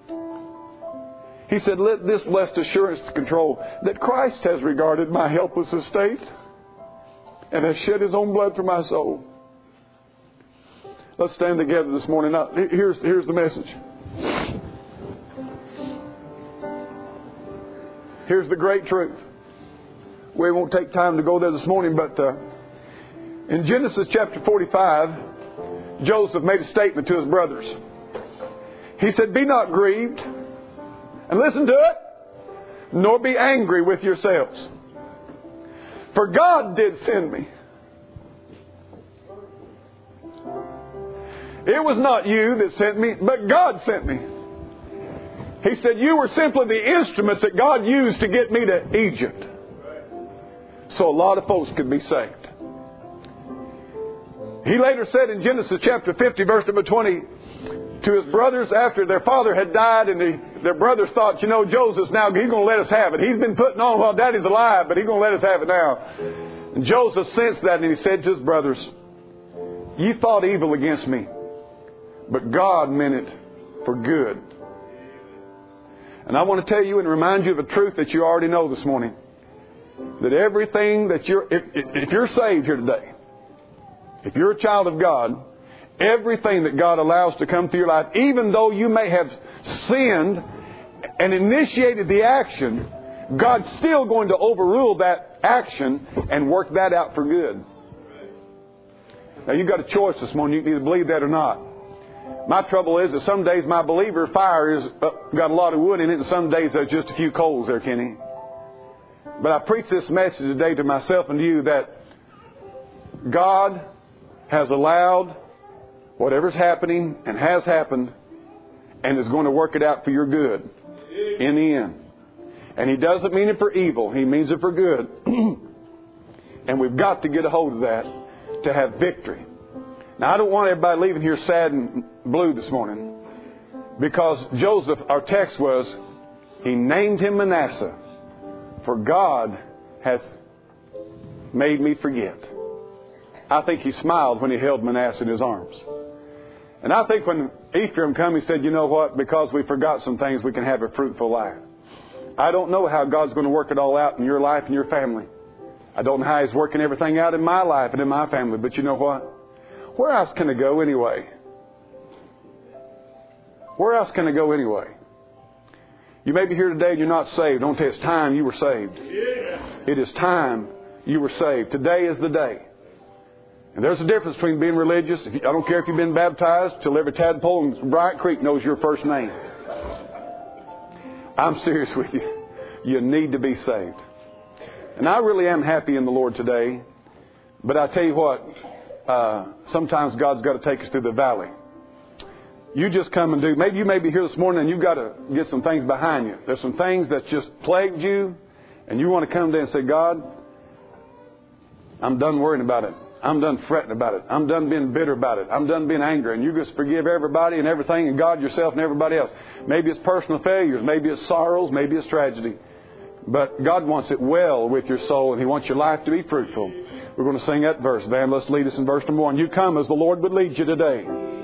He said, let this blessed assurance control that Christ has regarded my helpless estate and has shed His own blood for my soul. Let's stand together this morning. Now, here's the message. Here's the great truth. We won't take time to go there this morning, but in Genesis chapter 45, Joseph made a statement to his brothers. He said, be not grieved, and listen to it, nor be angry with yourselves. For God did send me. It was not you that sent me, but God sent me. He said, you were simply the instruments that God used to get me to Egypt. So a lot of folks could be saved. He later said in Genesis chapter 50, verse number 20, to his brothers after their father had died, and their brothers thought, Joseph's now, he's going to let us have it. He's been putting on while Daddy's alive, but he's going to let us have it now. And Joseph sensed that, and he said to his brothers, ye thought evil against me, but God meant it for good. And I want to tell you and remind you of a truth that you already know this morning. That everything that if you're saved here today, if you're a child of God, everything that God allows to come through your life, even though you may have sinned and initiated the action, God's still going to overrule that action and work that out for good. Now you've got a choice this morning. You can either believe that or not. My trouble is that some days my believer fire has got a lot of wood in it, and some days there's just a few coals there, Kenny. But I preach this message today to myself and to you that God has allowed whatever's happening and has happened and is going to work it out for your good in the end. And He doesn't mean it for evil. He means it for good. And we've got to get a hold of that to have victory. Now, I don't want everybody leaving here sad and blue this morning, because Joseph, our text was, he named him Manasseh, for God hath made me forget. I think he smiled when he held Manasseh in his arms. And I think when Ephraim came, he said, you know what? Because we forgot some things, we can have a fruitful life. I don't know how God's going to work it all out in your life and your family. I don't know how He's working everything out in my life and in my family. But you know what? Where else can it go anyway? Where else can it go anyway? You may be here today and you're not saved. Don't tell you, it's time you were saved. It is time you were saved. Today is the day. And there's a difference between being religious. I don't care if you've been baptized till every tadpole in Bryant Creek knows your first name. I'm serious with you. You need to be saved. And I really am happy in the Lord today. But I tell you what, sometimes God's got to take us through the valley. You just come and do. Maybe you may be here this morning and you've got to get some things behind you. There's some things that just plagued you. And you want to come there and say, God, I'm done worrying about it. I'm done fretting about it. I'm done being bitter about it. I'm done being angry. And you just forgive everybody and everything and God, yourself, and everybody else. Maybe it's personal failures. Maybe it's sorrows. Maybe it's tragedy. But God wants it well with your soul, and He wants your life to be fruitful. We're going to sing that verse. Van, let's lead us in verse number 1. You come as the Lord would lead you today.